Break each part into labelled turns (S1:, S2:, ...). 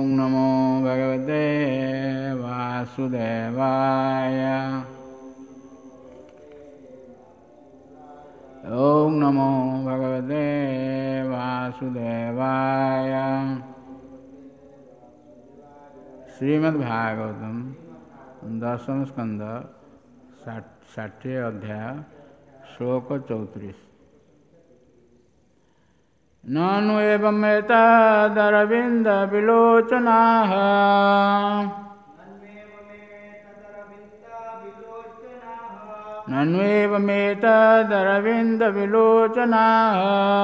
S1: नमो भगवते वासुदेवाय। ओम नमो भगवते वासुदेवाय। श्रीमद्भागवतम 10th स्कंद 60 अध्याय श्लोक 34। ननु एवमेतदरविन्द विलोचनाः ननु एवमेतदरविन्द विलोचनाः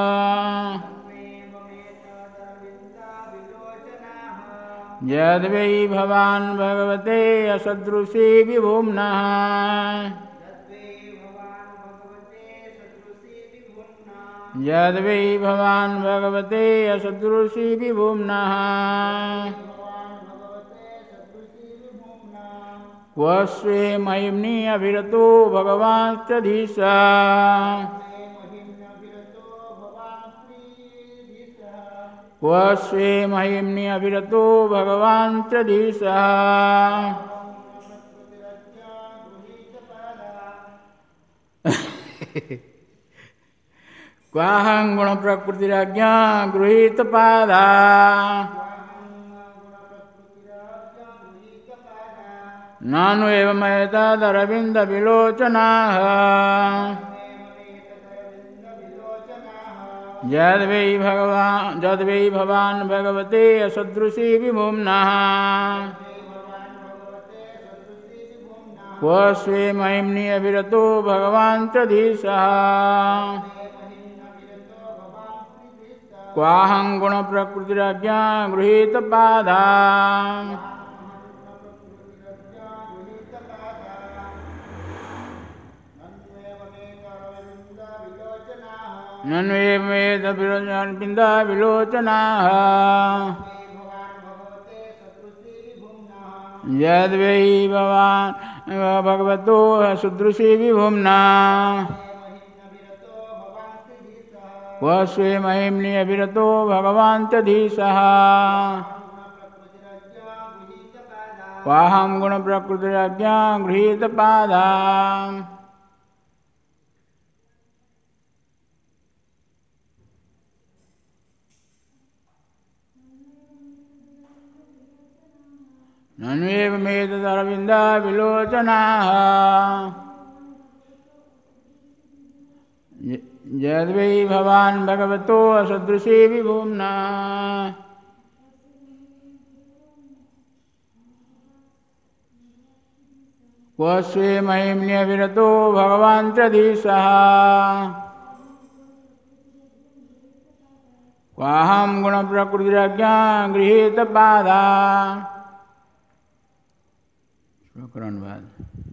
S1: यद्वै भवान् भगवते असदृशी विभुम्नः यद्वै भवान् भगवते असदृशी विभुम्नः क्व स्वे महिम्नि अभिरतो भगवांश्चधीश क्व स्वे महिम्नि अभिरतो भगवांश्चधीशः क्वाहं गुण प्रकृतिराज्ञा गृहीत पादा नानु एवमेतदरविन्द विलोचनाः यद्वै भवान् भगवते असदृशी विभुम्नः क्व स्वे महिम्नि अभिरतो भगवांश्चधीशः क्वाहं गुण प्रकृतिराज्ञा गृहीत पादा ननु एवमेतदरविन्द विलोचनाः यद्वै भवान् भगवतो सदृशी विभुम्नः क्व स्वे महिम्नि अभिरतो भगवांश्चधीशः क्वाहं गुण प्रकृतिराज्ञा गृहीत पादा। ननु एवमेतदरविन्द विलोचनाः यद्वै भवान् भगवतो असदृशी विभुम्नः क्व स्वे महिम्नि अभिरतो भगवांश्चधीशः क्वाहं गुण प्रकृतिराज्ञा गृहीत पादा। अनुवाद।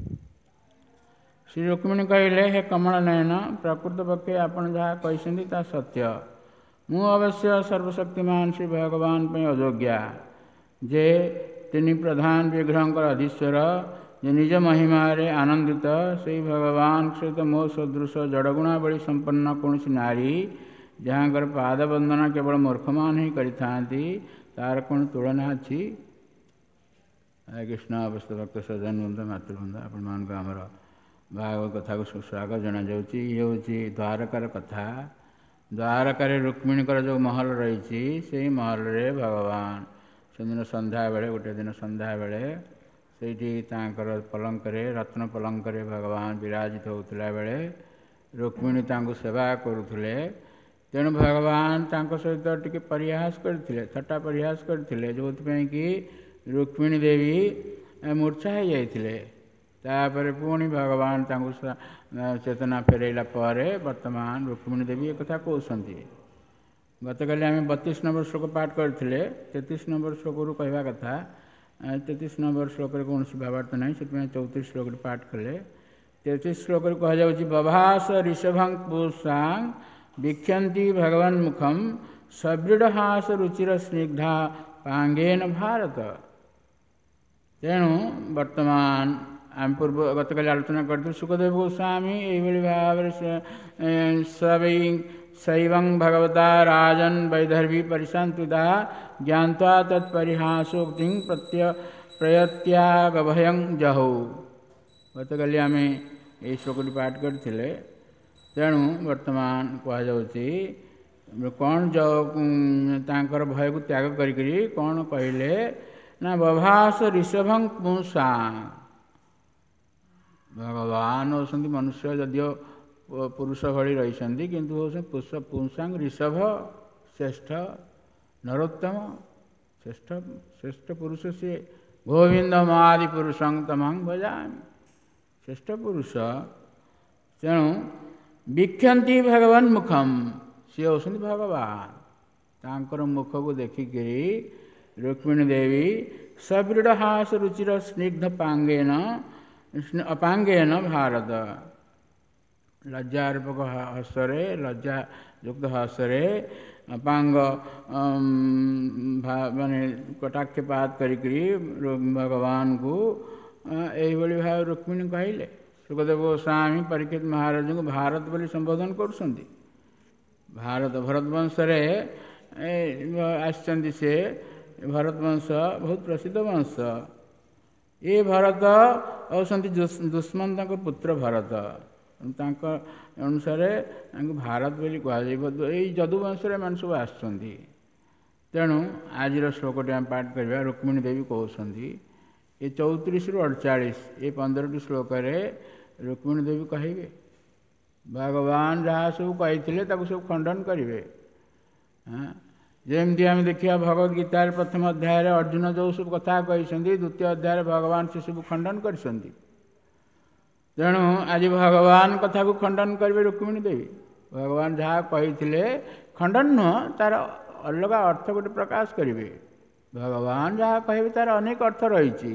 S1: श्री रुक्मिणी कहले, हे कमल नयन, प्रकृत पक्षे आपण जहाँ कहते ता सत्य। मु अवश्य सर्वशक्तिमान श्री भगवान पे अयोग्या जे तीन प्रधान विग्रहंकर अधीश्वर जे निज महिमारे आनंदित से भगवान सहित मो सदृश जड़गुणावली संपन्न कौन नारी जहाँकर पाद वंदना केवल मूर्खमान ही करिथांती तार कौन तुलना अच्छी। कृष्ण अवस्था भक्त सज्जन बंध मातृबंध आपण मान को आमर भागवत कथा को सुस्वागत जना जाउची। ये होची द्वारकार कथा। द्वारकार रुक्मिणीकर जो महल रही से महल रे भगवान से दिन संध्या बेले गोटे दिन संध्या बेले सेठी तांकर पलंक रे रत्न पलंक रे भगवान विराजित होतला बेले रुक्मिणी तांको सेवा करुथले। तेणु भगवान तांको सहित टिके परिहास करथिले, थट्टा परिहास करथिले, जोथि कि रुक्मिणी देवी मूर्छा हो जाइथिले। तापर पुणी भगवान तांको चेतना फेरैला परे वर्तमान रुक्मिणी देवी एक कथा कहउछंती। गतकाली आम 32 नंबर श्लोक पाठ करथिले। 33 नंबर श्लोक कहवा कथा 33 नंबर श्लोक कौन भावार्थ नहीं, से 34 श्लोक पाठ कले। 33 श्लोक कह जाउछि बभास ऋषभं पुषां वीक्षन्ति भगवन्मुखं सदृढ़हास रुचिर स्निग्धा पांगेन भारत। तेणु वर्तमान आम पूर्व गतकाली आलोचना करते सुखदेव गोस्वामी यही भाव शैवं भगवता राजन वैदर्भी परिशांतुदा ज्ञात्वा तत्परिहासोक्तिं प्रयत्यागभयं जहौ। गतकाली आम ये श्लोकटी पाठ करते। तेणु वर्तमान कहुच्छी कौन तांकर भय को त्याग करी कौन कहले ना बभास ऋषभं पुंसा। भगवान होती मनुष्य जदिव पुरुष भली रही किंतु पुंसा ऋषभ श्रेष्ठ नरोत्तम श्रेष्ठ पुरुष से गोविंदमादि पुरुषं तमं भजामि। श्रेष्ठ पुरुष तेणु वीक्षन्ति भगवान मुखम सी होती भगवान तांकर मुख को देखिकी रुक्मिणी देवी सवृढ़हास रुचिर स्निग्ध अपांगेन भारत लज्जारूपक हसरे लज्जा युक्त हसरे अपांग माने कटाक्षपात करी भगवान को यही भाव रुक्मिणी कहले। सुखदेव गोस्वामी परीक्षित महाराज को भारत बोली संबोधन करुछंती। भारत भरतवंश आसचंदी से भरतवंश बहुत प्रसिद्ध वंश। ये भरत होती दुष्मंत पुत्र भरत अनुसार भारत बोली कहुई जदुवंश एम सब आसुँच। तेणु आज श्लोकटी आम पाठ करवा रुक्मिणी देवी कहते ये 34 ରୁ 48 ये 15टी श्लोक रुक्मिणी देवी कहे भगवान जहाँ सब कही सब खंडन करेंगे। जमती आम देखा भगवद गीतार प्रथम अध्याय अर्जुन जो सब कथा कही द्वितीय अध्याय भगवान से सब खंडन कर। तेणु आज भगवान कथा को खंडन करेंगे रुक्मिणी देवी। भगवान जहाँ कही खंडन नुह तार अलग अर्थ गोटे प्रकाश करेंगे। भगवान जहाँ कहे तार अनेक अर्थ रही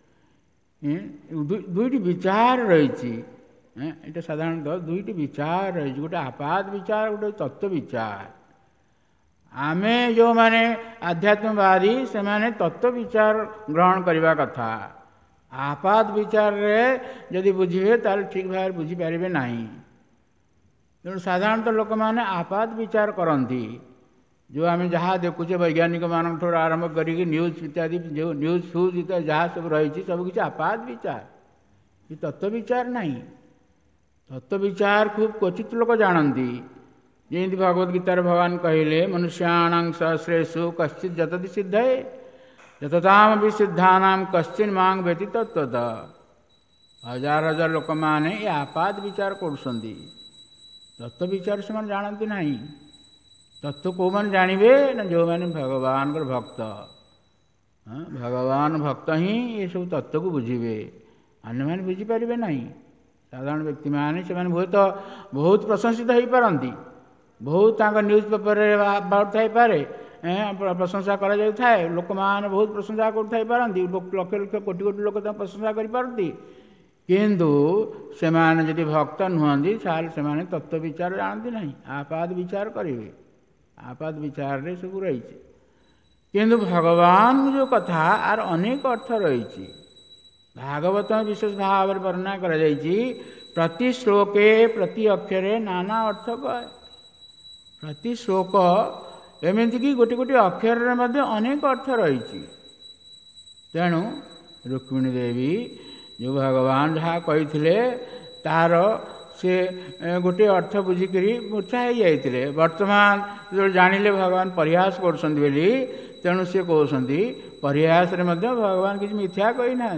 S1: दुईटी विचार रही। ये साधारणतः दुईटी विचार रही गोटे आपात विचार गोटे तत्व विचार। आमे जो माने आध्यात्मवादी से माने तत्व विचार ग्रहण करने कथा। आपात विचार रे यदि बुझे ताल ठीक भाव बुझीपारे ना। तेणु साधारणतः लोक मैंने आपात विचार करती। जो आम जहाँ देखुचे वैज्ञानिक मान आरंभ कर न्यूज इत्यादि जो न्यूज फ्यूज इत्यादि जहाँ सब रही सब किसी आपात विचार ये तत्व विचार नहीं। तत्व विचार खूब क्वचित लोक जानती। जमी भगवद गीतार भगवान कहले मनुष्याणां सहस्रेषु कश्चित् जतति सिद्धये यततामपि सिद्धानां कश्चिन् मां व्यति तत्त्वतः। हजार हजार लोक मैंने ये आपात विचार करुछंती। तत्व विचार से जानती नहीं। तत्व को मन जानवे ना जो मैंने भगवान भक्त। भगवान भक्त ही ये सब तत्व को बुझे अन्य मैंने बुझीपारे ना। साधारण व्यक्ति मैंने से बहुत प्रशंसित हो पारती। बहुत न्यूज पेपर बाहर प्रशंसा कर लोक मैंने बहुत प्रशंसा कर पारती। लक्ष लक्ष कोटि कोटि लोक प्रशंसा करपारती किंतु से यदि भक्त नुहति से तत्व विचार जानती नहीं। आपात विचार करेंगे। आपात विचार रे सब रही किंतु भगवान जो कथा आर अनेक अर्थ रही। भागवत विशेष भाव वर्णना कर प्रति श्लोके प्रति अक्षरे नाना अर्थ कहे। प्रति श्लोक एमती कि गोटे गोटे अक्षर अनेक अर्थ रही। तेणु रुक्मिणी देवी जो भगवान जहाँ कही तार से गोटे अर्थ बुझिक मूर्छा हो जाते। वर्तमान जो जानिले भगवान परिहास करुँच बोली तेणु सी कहते परिहास भगवान किसी मिथ्या कही ना।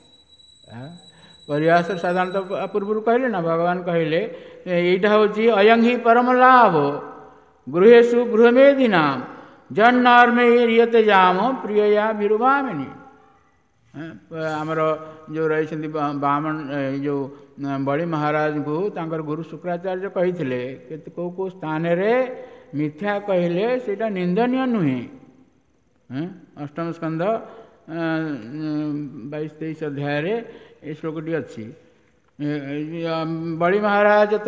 S1: परिहास साधारणतः पूर्व कहले ना भगवान कहले यहाँ हूँ अयं ही परम लाभ गृहेशु गृहमेधिना जन्नर्मे रियते जाम प्रियया भिरुभामिनी। आमर जो रही बामन जो बड़ी महाराज को तांकर गुरु शुक्राचार्य कही कौ कौ स्थान रे मिथ्या कहले सेटा निंदनीय नुहे। अष्टम स्कंध 22-23 अध्याय रे ये श्लोकटी अच्छी। बड़ी महाराज जो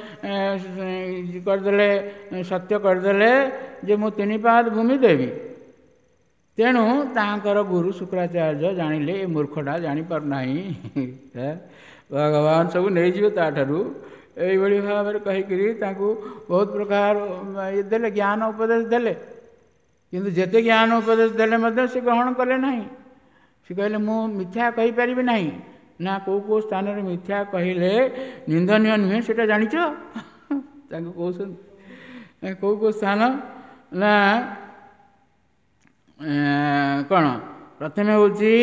S1: करदे सत्य करदे जे मु 3 पाद भूमि देवी। तेणु तांकर गुरु शुक्राचार्य जानिले ये मूर्खटा जानीपार ना भगवान सब नहीं ताठू এইଭଳି ଭାବରେ କହିକିରି ତାଙ୍କୁ ବହୁତ ପ୍ରକାର ଦେଲେ, ଜ୍ଞାନ ଉପଦେଶ ଦେଲେ। କିନ୍ତୁ ଯେତେ ଜ୍ଞାନ ଉପଦେଶ ଦେଲେ ମଧ୍ୟ ସେ ଗ୍ରହଣ କଲେ ନାହିଁ। ସେ କହିଲେ ମୁଁ ମିଥ୍ୟା କହିପାରିବି ନାହିଁ। ନା କେଉଁ କେଉଁ ସ୍ଥାନରେ ମିଥ୍ୟା କହିଲେ ନିନ୍ଦନୀୟ ନୁହେଁ ସେଇଟା ଜାଣିଛ? ତାଙ୍କୁ କହୁଛନ୍ତି କେଉଁ କେଉଁ ସ୍ଥାନ ନା କ'ଣ ପ୍ରଥମେ ହେଉଛି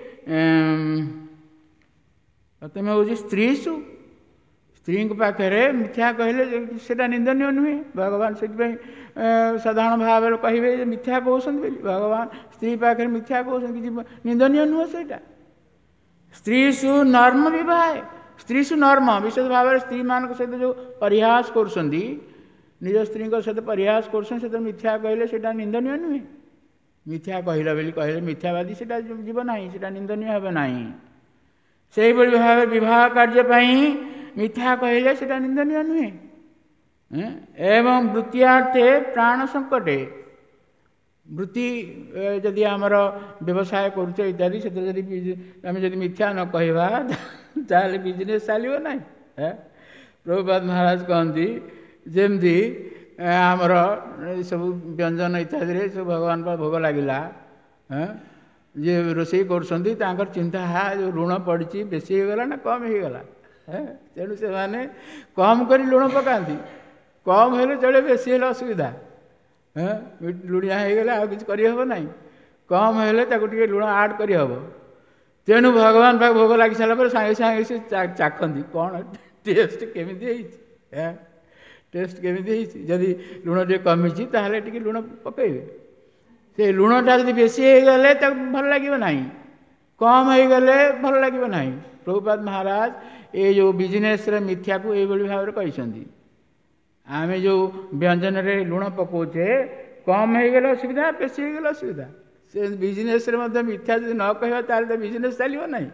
S1: ସ୍ତ୍ରୀଷୁ। ସ୍ତ୍ରୀଙ୍କ ପାଖରେ ମିଥ୍ୟା କହିଲେ ସେଇଟା ନିନ୍ଦନୀୟ ନୁହେଁ। ଭଗବାନ ସେଥିପାଇଁ ସାଧାରଣ ଭାବରେ କହିବେ ଯେ ମିଥ୍ୟା କହୁଛନ୍ତି ବୋଲି। ଭଗବାନ ସ୍ତ୍ରୀ ପାଖରେ ମିଥ୍ୟା କହୁଛନ୍ତି, କିଛି ନିନ୍ଦନୀୟ ନୁହଁ ସେଇଟା। ସ୍ତ୍ରୀଷୁ ନର୍ମ ବିବାହ, ସ୍ତ୍ରୀଷୁ ନର୍ମ ବିଶେଷ ଭାବରେ ସ୍ତ୍ରୀମାନଙ୍କ ସହିତ ଯେଉଁ ପରିହାସ କରୁଛନ୍ତି, ନିଜ ସ୍ତ୍ରୀଙ୍କ ସହିତ ପରିହାସ କରୁଛନ୍ତି, ସେଥିରେ ମିଥ୍ୟା କହିଲେ ସେଇଟା ନିନ୍ଦନୀୟ ନୁହେଁ। ମିଥ୍ୟା କହିଲ ବୋଲି କହିଲେ ମିଥ୍ୟାବାଦୀ ସେଇଟା ଯିବ ନାହିଁ, ସେଇଟା ନିନ୍ଦନୀୟ ହେବ ନାହିଁ। ସେହିଭଳି ଭାବରେ ବିବାହ କାର୍ଯ୍ୟ ପାଇଁ ମିଥ୍ୟା କହିଲେ ସେଇଟା ନିନ୍ଦନୀୟ ନୁହେଁ। ଏବଂ ବୃତ୍ତିୟାର୍ଥେ ପ୍ରାଣ ସଙ୍କଟେ, ବୃତ୍ତି ଯଦି ଆମର ବ୍ୟବସାୟ କରୁଛେ ଇତ୍ୟାଦି, ସେଥିରେ ଯଦି ଆମେ ଯଦି ମିଥ୍ୟା ନ କହିବା ତାହେଲେ ବିଜନେସ୍ ଚାଲିବ ନାହିଁ। ପ୍ରଭୁପାଦ ମହାରାଜ କହନ୍ତି ଯେମିତି ଆମର ସବୁ ବ୍ୟଞ୍ଜନ ଇତ୍ୟାଦିରେ ସବୁ ଭଗବାନଙ୍କ ଭୋଗ ଲାଗିଲା, ଯିଏ ରୋଷେଇ କରୁଛନ୍ତି ତାଙ୍କର ଚିନ୍ତା ଯେଉଁ ଲୁଣ ପଡ଼ିଛି ବେଶୀ ହେଇଗଲା ନା କମ୍ ହେଇଗଲା। ତେଣୁ ସେମାନେ କମ୍ କରି ଲୁଣ ପକାନ୍ତି। କମ୍ ହେଲେ ଚଳେ, ବେଶୀ ହେଲେ ଅସୁବିଧା। ଲୁଣିଆ ହେଇଗଲେ ଆଉ କିଛି କରିହେବ ନାହିଁ। କମ୍ ହେଲେ ତାକୁ ଟିକେ ଲୁଣ ଆଡ଼୍ କରିହେବ। ତେଣୁ ଭଗବାନ ପାଖକୁ ଭୋଗ ଲାଗି ସାରିଲା ପରେ ସାଙ୍ଗେ ସାଙ୍ଗେ ସେ ଚାଖନ୍ତି କ'ଣ ଟେଷ୍ଟ କେମିତି ହେଇଛି, ଟେଷ୍ଟ କେମିତି ହେଇଛି। ଯଦି ଲୁଣ ଟିକେ କମିଛି ତାହେଲେ ଟିକେ ଲୁଣ ପକାଇବେ। ସେ ଲୁଣଟା ଯଦି ବେଶୀ ହେଇଗଲେ ତାକୁ ଭଲ ଲାଗିବ ନାହିଁ, କମ୍ ହେଇଗଲେ ଭଲ ଲାଗିବ ନାହିଁ। ପ୍ରଭୁପାଦ ମହାରାଜ ଏ ଯେଉଁ ବିଜନେସ୍ରେ ମିଥ୍ୟାକୁ ଏଇଭଳି ଭାବରେ କହିଛନ୍ତି। ଆମେ ଯେଉଁ ବ୍ୟଞ୍ଜନରେ ଲୁଣ ପକାଉଛେ, କମ୍ ହେଇଗଲେ ଅସୁବିଧା, ବେଶୀ ହେଇଗଲେ ଅସୁବିଧା। ସେ ବିଜନେସ୍ରେ ମଧ୍ୟ ମିଥ୍ୟା ଯଦି ନ କହିବା ତାହେଲେ ତ ବିଜନେସ୍ ଚାଲିବ ନାହିଁ।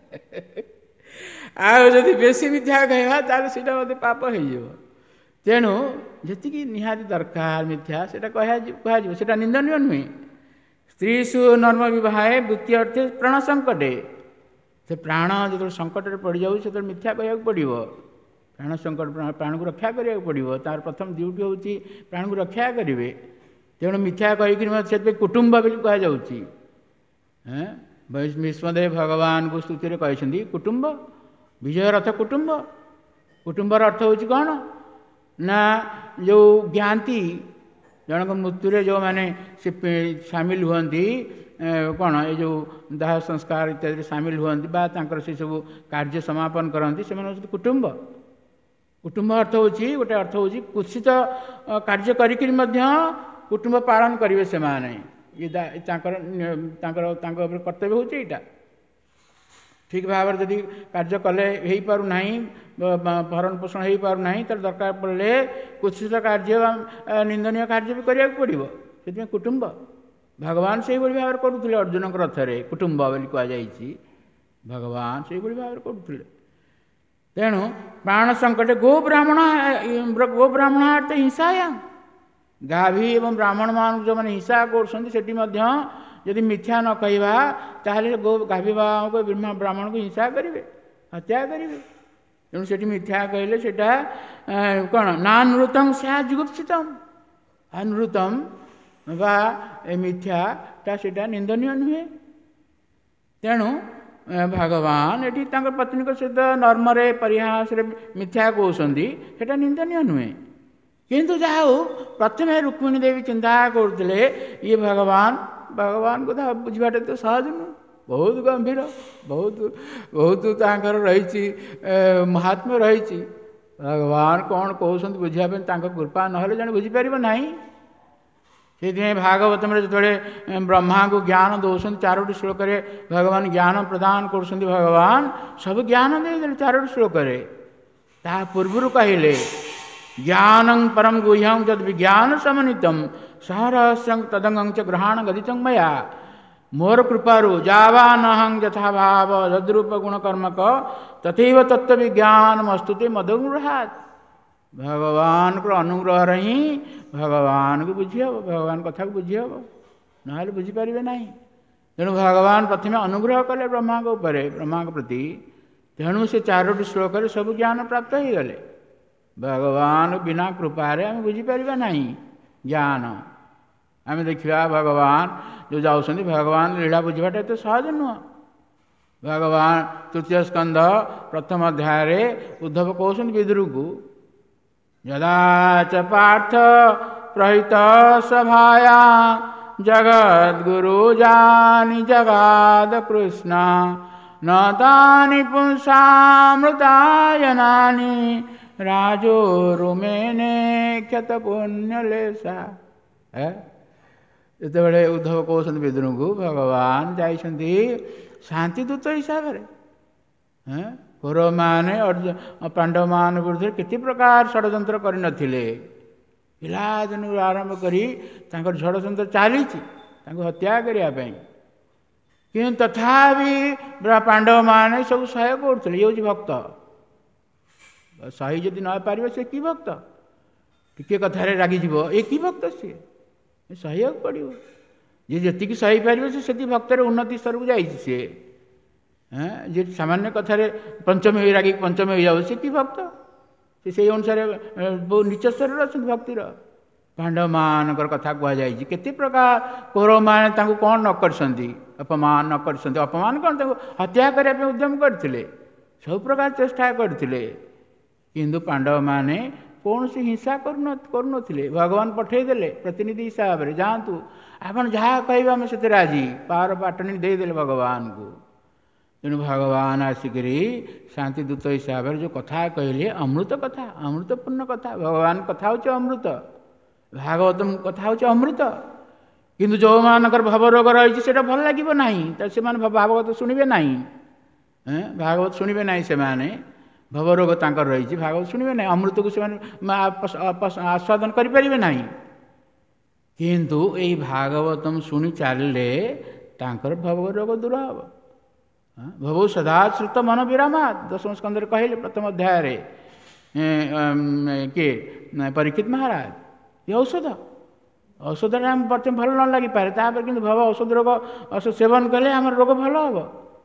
S1: ଆଉ ଯଦି ବେଶୀ ମିଥ୍ୟା କହିବା ତାହେଲେ ସେଇଟା ମଧ୍ୟ ପାପ ହେଇଯିବ। ତେଣୁ ଯେତିକି ନିହାତି ଦରକାର ମିଥ୍ୟା ସେଇଟା କୁହାଯିବ, ସେଇଟା ନିନ୍ଦନୀୟ ନୁହେଁ। ସ୍ତ୍ରୀଷୁ ନର୍ମ ବିବାହେ ବୃତ୍ତି ଅର୍ଥେ ପ୍ରାଣ ସଙ୍କଟେ, ସେ ପ୍ରାଣ ଯେତେବେଳେ ସଙ୍କଟରେ ପଡ଼ିଯାଉଛି ସେତେବେଳେ ମିଥ୍ୟା କହିବାକୁ ପଡ଼ିବ। ପ୍ରାଣ ସଙ୍କଟ, ପ୍ରାଣକୁ ରକ୍ଷା କରିବାକୁ ପଡ଼ିବ। ତାର ପ୍ରଥମ ଡ୍ୟୁଟି ହେଉଛି ପ୍ରାଣକୁ ରକ୍ଷା କରିବେ। ତେଣୁ ମିଥ୍ୟା କହିକିରି ସେଥିପାଇଁ କୁଟୁମ୍ବ ବୋଲି କୁହାଯାଉଛି। ଭୀଷ୍ମଦେବ ଭଗବାନଙ୍କୁ ସ୍ତୁତିରେ କହିଛନ୍ତି କୁଟୁମ୍ବ, ବିଜୟର ଅର୍ଥ କୁଟୁମ୍ବ। କୁଟୁମ୍ବର ଅର୍ଥ ହେଉଛି କ'ଣ ନା ଯେଉଁ ଜ୍ଞାତି ଜଣଙ୍କ ମୃତ୍ୟୁରେ ଯେଉଁମାନେ ସେ ସାମିଲ ହୁଅନ୍ତି, କ'ଣ ଏ ଯେଉଁ ଦାହ ସଂସ୍କାର ଇତ୍ୟାଦିରେ ସାମିଲ ହୁଅନ୍ତି ବା ତାଙ୍କର ସେସବୁ କାର୍ଯ୍ୟ ସମାପନ କରନ୍ତି, ସେମାନେ ହେଉଛନ୍ତି କୁଟୁମ୍ବ। କୁଟୁମ୍ବ ଅର୍ଥ ହେଉଛି, ଗୋଟେ ଅର୍ଥ ହେଉଛି କୁତ୍ସିତ କାର୍ଯ୍ୟ କରିକିରି ମଧ୍ୟ କୁଟୁମ୍ବ ପାଳନ କରିବେ ସେମାନେ। ତାଙ୍କ ଉପରେ କର୍ତ୍ତବ୍ୟ ହେଉଛି ଏଇଟା। ଠିକ୍ ଭାବରେ ଯଦି କାର୍ଯ୍ୟ କଲେ ହେଇପାରୁନାହିଁ, ଭରଣ ପୋଷଣ ହେଇପାରୁନାହିଁ, ତାହେଲେ ଦରକାର ପଡ଼ିଲେ କୁତ୍ସିତ କାର୍ଯ୍ୟ ନିନ୍ଦନୀୟ କାର୍ଯ୍ୟ ବି କରିବାକୁ ପଡ଼ିବ। ସେଥିପାଇଁ କୁଟୁମ୍ବ। ଭଗବାନ ସେଇଭଳି ଭାବରେ କରୁଥିଲେ। ଅର୍ଜୁନଙ୍କ ରଥରେ କୁଟୁମ୍ବ ବୋଲି କୁହାଯାଇଛି। ଭଗବାନ ସେଇଭଳି ଭାବରେ କରୁଥିଲେ। ତେଣୁ ପ୍ରାଣ ସଙ୍କଟେ ଗୋ ବ୍ରାହ୍ମଣାର୍ଥ ହିଂସାୟା, ଗାଭୀ ଏବଂ ବ୍ରାହ୍ମଣମାନଙ୍କୁ ଯେଉଁମାନେ ହିଂସା କରୁଛନ୍ତି ସେଠି ମଧ୍ୟ ଯଦି ମିଥ୍ୟା ନ କହିବା ତାହେଲେ ଗାଭୀ ବ୍ରାହ୍ମଣକୁ ହିଂସା କରିବେ, ହତ୍ୟା କରିବେ। ତେଣୁ ସେଠି ମିଥ୍ୟା କହିଲେ ସେଇଟା କ'ଣ ନାନୃତଂ ସ୍ୟା ଯୁଗୁପ୍ସିତମ୍, ଅନୃତମ୍ ବା ଏ ମିଥ୍ୟାଟା ସେଇଟା ନିନ୍ଦନୀୟ ନୁହେଁ। ତେଣୁ ଭଗବାନ ଏଠି ତାଙ୍କ ପତ୍ନୀଙ୍କ ସହିତ ନର୍ମରେ ପରିହାସରେ ମିଥ୍ୟା କହୁଛନ୍ତି, ସେଇଟା ନିନ୍ଦନୀୟ ନୁହେଁ। କିନ୍ତୁ ଯାହା ହଉ ପ୍ରଥମେ ରୁକ୍ମିଣୀ ଦେବୀ ଚିନ୍ତା କରୁଥିଲେ ଇଏ ଭଗବାନ କଥା ବୁଝିବାଟା ତ ସହଜ ନୁହେଁ, ବହୁତ ଗମ୍ଭୀର, ବହୁତ ତାଙ୍କର ରହିଛି ମହାତ୍ମ୍ୟ ରହିଛି। ଭଗବାନ କ'ଣ କହୁଛନ୍ତି ବୁଝିବା ପାଇଁ ତାଙ୍କ କୃପା ନହେଲେ ଜଣେ ବୁଝିପାରିବ ନାହିଁ। ସେଥିପାଇଁ ଭାଗବତରେ ଯେତେବେଳେ ବ୍ରହ୍ମାଙ୍କୁ ଜ୍ଞାନ ଦେଉଛନ୍ତି, 4ଟି ଶ୍ଲୋକରେ ଭଗବାନ ଜ୍ଞାନ ପ୍ରଦାନ କରୁଛନ୍ତି। ଭଗବାନ ସବୁ ଜ୍ଞାନ ଦେଇଦେଲେ 4ଟି ଶ୍ଲୋକରେ। ତାହା ପୂର୍ବରୁ କହିଲେ ଜ୍ଞାନଂ ପରମ ଗୁହ୍ୟଂ ଯଦ୍ ବିଜ୍ଞାନ ସମନ୍ୱିତଂ ସହରହସ୍ୟଂ ତଦଙ୍ଗଂ ଚ ଗ୍ରହଣ ଗଦିତଂ ମୟା, ମୋର କୃପାରୁ ଯାବାନହଂ ଯଥା ଭାବ ଯଦ୍ରୂପ ଗୁଣ କର୍ମକ ତଥୈବ ତତ୍ତ୍ୱ ବିଜ୍ଞାନ ମସ୍ତୁତେ ମଦୋଗ୍ରହାତ୍। ଭଗବାନଙ୍କର ଅନୁଗ୍ରହରେ ହିଁ ଭଗବାନଙ୍କୁ ବୁଝିହେବ, ଭଗବାନ କଥାକୁ ବୁଝିହେବ, ନହେଲେ ବୁଝିପାରିବେ ନାହିଁ। ତେଣୁ ଭଗବାନ ପ୍ରଥମେ ଅନୁଗ୍ରହ କଲେ ବ୍ରହ୍ମାଙ୍କ ଉପରେ, ବ୍ରହ୍ମାଙ୍କ ପ୍ରତି। ତେଣୁ ସେ 4ଟି ଶ୍ଲୋକରେ ସବୁ ଜ୍ଞାନ ପ୍ରାପ୍ତ ହୋଇଗଲେ। भगवान बिना कृपारे आम बुझीपर ना ज्ञान आम देखा भगवान जो जाऊँ भगवान लीला बुझाटा एत सहज नुह। भगवान तृतीय स्कंध प्रथम अध्याय उद्धव कहते विदुर को यदा च पार्थ प्रहित सभाया जगद्गुरु जानी जगाद कृष्ण न तानि पुंसामृतायनानि राजो रुमेने क्षत पुण्यलेशा। जितेबाला उद्धव कहते विदुर को भगवान जाइछन्ति शांतिदूत हिसाब से कौरव माने पांडव मान विरुद्ध केते प्रकार षड्यंत्र कर पिलादिन आरंभ करी षड्यंत्र चली हत्या करने कि तथापि पांडव माने सब सहाय करुले। ये हूँ भक्त सही जदि न पार से कि भक्त टिके कथार रागिज ये कि भक्त सी सही पड़ो जी जी सही पार से भक्तर उन्नति स्तर को जाइए सी जी सामान्य कथार पंचमी रागी पंचमी हो जाए सी कि भक्त से अनुसार बहुत नीच स्तर अच्छा भक्तिर पांडव मान कथा कहुई केते प्रकार कौरव मैंने कौन न कर अपमान न कर अपमान कौन हत्या करने उद्यम करते सब प्रकार चेष्टा करते किंतु पांडव माने कौन सी हिंसा करुले भगवान पठेदेले प्रतिनिधि हिसाब से जातु आपन जहाँ कह से राजी पावर पाटनी देदेले भगवान को। तेणु भगवान आसिक शांतिदूत हिसाब से जो कथा कहले अमृत कथा अमृतपूर्ण कथा भगवान कथा हूँ अमृत भागवतम कथा हूँ अमृत किंतु जो मानकर भवरोग रही है भल लगे ना से भागवत शुणे ना भागवत शुणे ना से भवरोग तांकर रही भागवत शुणे ना अमृत को आस्वादन करें ना किंतु यही भागवतम शुणी चलिए भवरोग दूर हम भवो सदा श्रुत मन विरामा दशम स्कंद कहले प्रथम अध्याय किए परीक्षित महाराज ये औषध औषध प्रथम भल न लगी पारे तापर कि भव औषध रोग औषध सेवन कले आम रोग भल हम।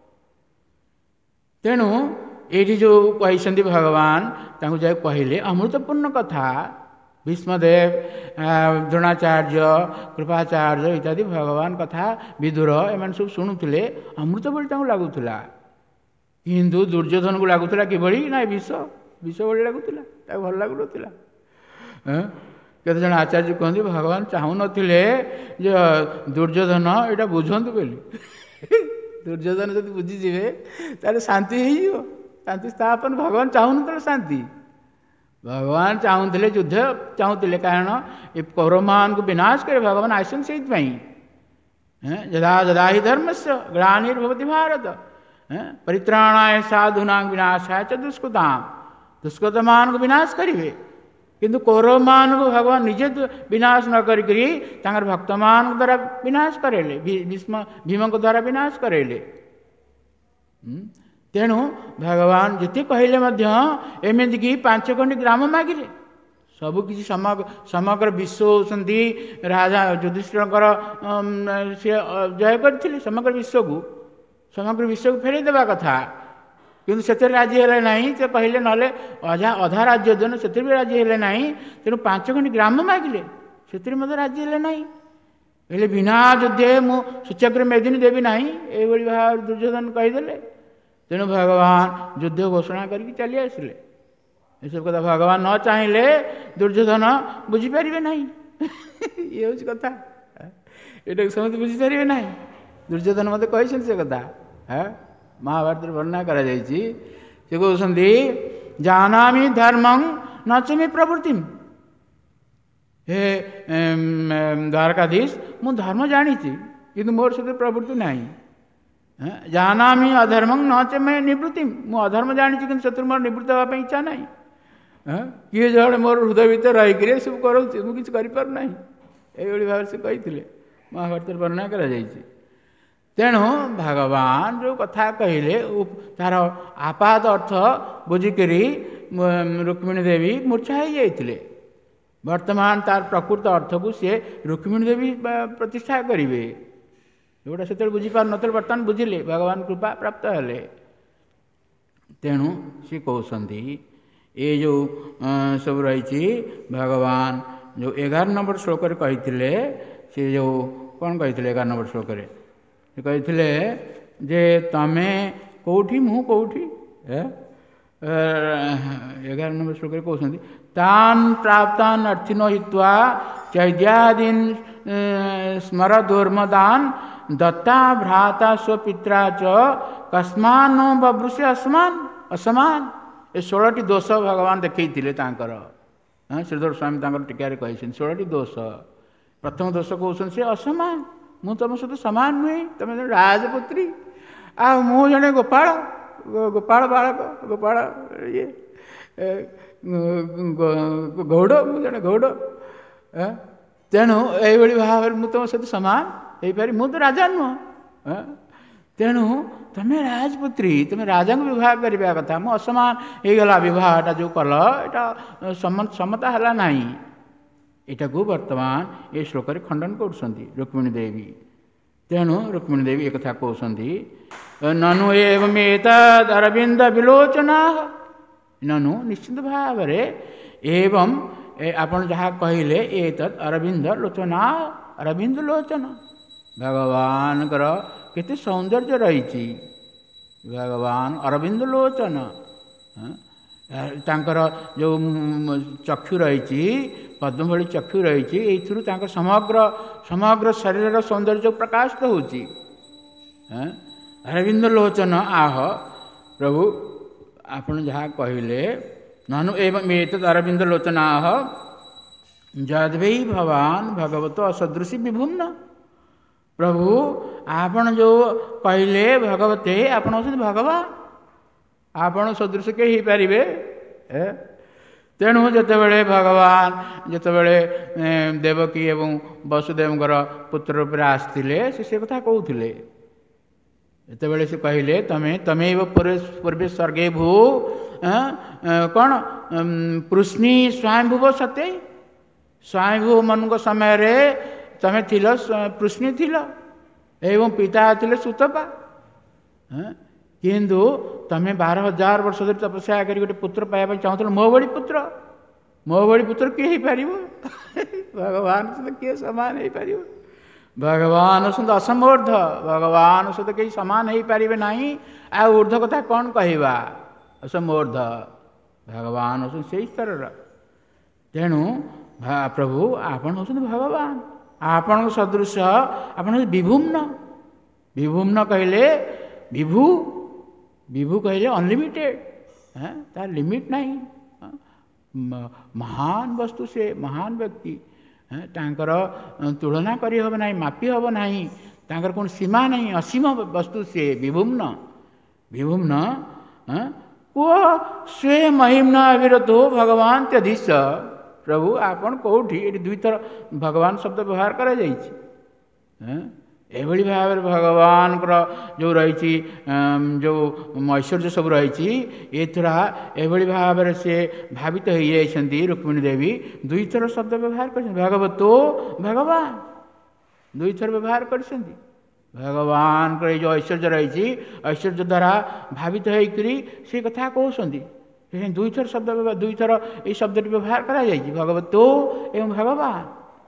S1: तेणु ये जो कही भगवान जा कहले अमृतपूर्ण कथा भीष्मदेव द्रोणाचार्य कृपाचार्य इत्यादि भगवान कथा विदुर एम सब शुणुले अमृत भाई लगुला किंतु दुर्योधन को लगुला कि ना विष विष भाई लगुला भल लगुला। केते जन आचार्य कहते भगवान चाहू नथिले जे दुर्योधन यहाँ बुझंतु बोली दुर्योधन जब बुझीजे ताले शांति हो शांति स्थापन भगवान चाहू न शांति भगवान चाहूले युद्ध चाहूले कारण ये कौरव मान को विनाश करे भगवान आसन से जदा जदा ही धर्म से ग्लानिर्भवति भारत परित्राणाय साधूनां विनाशाय च दुष्कृताम दुष्कृत मान को विनाश करेंगे किंतु कौरव मान को भगवान निजे विनाश न करी भक्त मान द्वारा विनाश करेले भीम को द्वारा विनाश करेले। तेणु भगवान जिते कहले एमती कि 5 खंडी ग्राम मागिले सबकि समग्र विश्व होती राजा युधिष्ठिर सी जय करते समग्र विश्व को फेरे देवा कथा किंतु से राजी है ना से कहले ना अधा राज्य देन से भी राजी है ना तेणु 5 खंडी ग्राम मागिले से राजी है ना बिना युद्धे मु सूचक्र मेदिनी देवी ना ये भाव दुर्योधन कहीदेले। तेणु भगवान युद्ध घोषणा करके चली आसिले ये सब कथा भगवान न चाहिए दुर्योधन बुझीपारे ना ये हूँ कथा ये समझते बुझीपारे ना दुर्योधन मत कही से कथा है महाभारत वर्णना करा से कहते जानामि धर्मं न च मे प्रवृत्ति हे द्वारकाधीश मु धर्म जानी किंतु मोर से प्रवृत्ति ना जानामि अधर्मं न च मे निवृत्ति मु अधर्म जानी कि मोर निवृत्त होगा इच्छा ना किए जड़े मोर हृदय भर रहीकि सब करोचे मुझे करना ये भाव से कही महाभारत वर्णना करा तेणु भगवान जो कथा कहले तार आपात अर्थ बुझिक रुक्मिणी देवी मूर्छा हो जाते वर्तमान तार प्रकृत अर्थ को सी रुक्मिणी देवी प्रतिष्ठा करेंगे जोटा से बुझीपार न बर्तमान बुझिले भगवान कृपा प्राप्त हेले। तेणु सी कहते ये जो सब रही भगवान जो 11 नंबर श्लोक कही से जो कौन कही 11 नंबर श्लोक कही जे तमे कौठी मु कौठी 11 नंबर श्लोक कहते तान प्राप्तान अर्थिनो हित्वा चैद्यादीन स्मर दुर्मदान दत्ता भ्राता स्वपित्रा च कस्मान बब्रुषे असमान असमान ये 16टी दोष भगवान देखते श्रीधर स्वामी टीकार कही 16टी दोष प्रथम दोष कहते से असमान मु तुम सहित सामान नुहे तुम राजपुत्री आ मु जड़े गोपाल गोपाल बालक गोपाल ये गौड़ मुझे गौड़ तेणु ये भाव में तुम सहित सामान हो पारि मु तो राजा नुह तेणु तुम्हें राजपुत्री तुम्हें राजा विवाह करवा कथा मु असमान होगला बहटा जो कल यहाँ समता है ना यहाँ को वर्तमान ये श्लोक खंडन कर रुक्मिणी देवी तेणु रुक्मिणी देवी एक कथा कहते ननु एवं अरविंद विलोचना ननु निश्चित भाव एवं आपण जहाँ कहले एतद अरविंद लोचना अरविंद लोचन भगवान केते सौंदर्य रही भगवान अरविंद लोचन तांकर जो चक्षु रही पद्म भली चक्षु रही समग्र समग्र शरीर सौंदर्य प्रकाशित होची अरविंद लोचन आह प्रभु आपण जहाँ कहले ननु एवं एतद अरविंद लोचना जद्वै भवान भगवत असदृशी विभुम्न प्रभु आपण जो कहले भगवते आपण भगवान आपण सदृश के ही पारिबे तेणु जितेबले भगवान जितेबले देवकी एवं वसुदेवଙ୍କର पुत्र रूप आसते से कथा कहते जितेबले से कहले तमें तमेव पूर्वे स्वर्गे भू कौन पृश्नी स्वयंभुव सत्य स्वयंभू मन समय तमें थिल पृश्नी थिल एवं पिता थिले सुतपा किंतु तमें 12,000 वर्ष धरी तपस्या कर गोटे पुत्र पाइबा चाहूल मो भली पुत्र किए हो पार भगवान सहित किए सामान हो पार भगवान सहित असमर्थ भगवान सहित कहीं सामान हो पारे ना आ ऊर्ध कथा कौन कहवा असमर्थ भगवान से स्तर तेणु प्रभु आपण होती भगवान आपण सदृश आपण विभुम्न विभुम्न कहले विभु विभु कहले अनलिमिटेड तार लिमिट नहीं महान वस्तु से महान व्यक्ति तांकर तुलना करी हब नहीं मापी हब नहीं तांकर कौन सीमा नहीं असीम वस्तु से विभुम्न विभुम्न को स्वे महिम्न अविरत हो भगवान त्यधीश प्रभु आपण कौटी ये दुई थर भगवान शब्द व्यवहार करा एभली भाव भगवान जो रही जो ऐश्वर्य सब रही एथरा एभली भाव से भावित हो जाती रुक्मिणी देवी दुई थर शब्द व्यवहार कर भगवतो भगवान दुई थर व्यवहार कर भगवान जो ऐश्वर्य रही ऐश्वर्य द्वारा भावित होकर से कथा कहते दुई थर शब्द दुई थर ये शब्द व्यवहार करा भगवतो एवं भगवान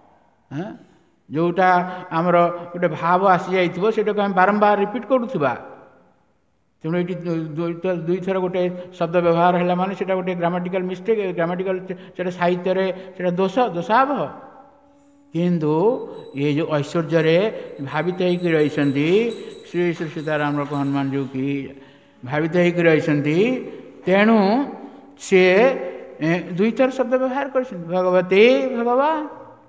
S1: जोटा आमर गोटे भाव आसी जाइए आम बारंबार रिपीट करुवा तेणु ये दुई थर गोटे शब्द व्यवहार है माने से गोटे ग्रामाटिकल मिस्टेक ग्रामाटिकल से साहित्य दोष दोषाव किंतु ये जो ऐश्वर्य भावित होकर रही श्री श्री सीताराम हनुमान जी की भावित होकर रही तेणु सी दुई थर शब्द व्यवहार कर भगवते भगवान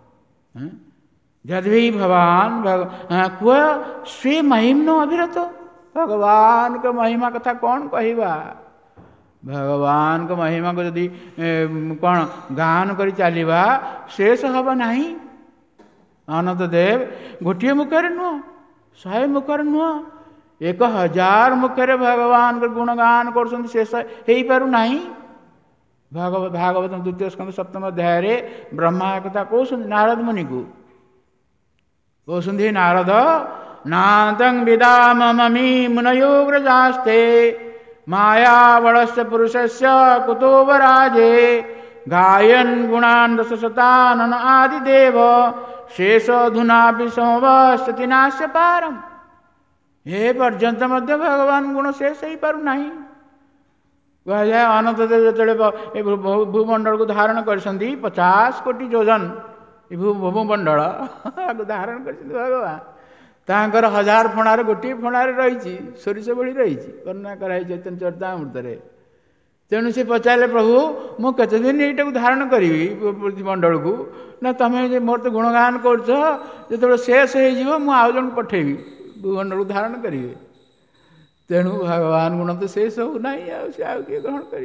S1: जद्वै भगवान कुआ स्वे महिम्न अभिरत भगवान के महिमा कथा कौन कहवा भगवान के महिमा को यदि कौन गान कर चलवा शेष हम नहीं अनंत देव गोटे मुखर नुह 100 मुखर नुह 1000 मुखर भगवान के गुणगान कर शेष हो पार नहीं भागवत द्वितीय स्कंद 7म अध्याय ब्रह्मा कथा कहते नारद मुनि को कहते नारद नातं विदाममि मुनयोग्रजास्ते माया बलस्य पुरुषस्य कुतो वराजे गायन् गुणान् रसशतानन आदिदेव शेषोऽधुनापि समवस्थिति नास्य पारम्। हे पर्यंत मध्य भगवान गुण शेष हो पारना। कहुए अनंतदेव जो भूमंडल को धारण कर 50 कोटी योजन भूमंडल धारण कर भगवान तांकर 1000 फणार गोटे फणार रही सोरिष भली रही वर्णना कराई चैतन्य चरितामृत। तेणु से पचारे प्रभु मु केते दिन यहीटा को धारण करी मंडल को ना तुम्हें मोर तो गुणगान कर जो शेष हो आउ जन पठेबी भूमंडल को धारण करेंगे। तेणु भगवान गुण तो शेष हो ना किए ग्रहण कर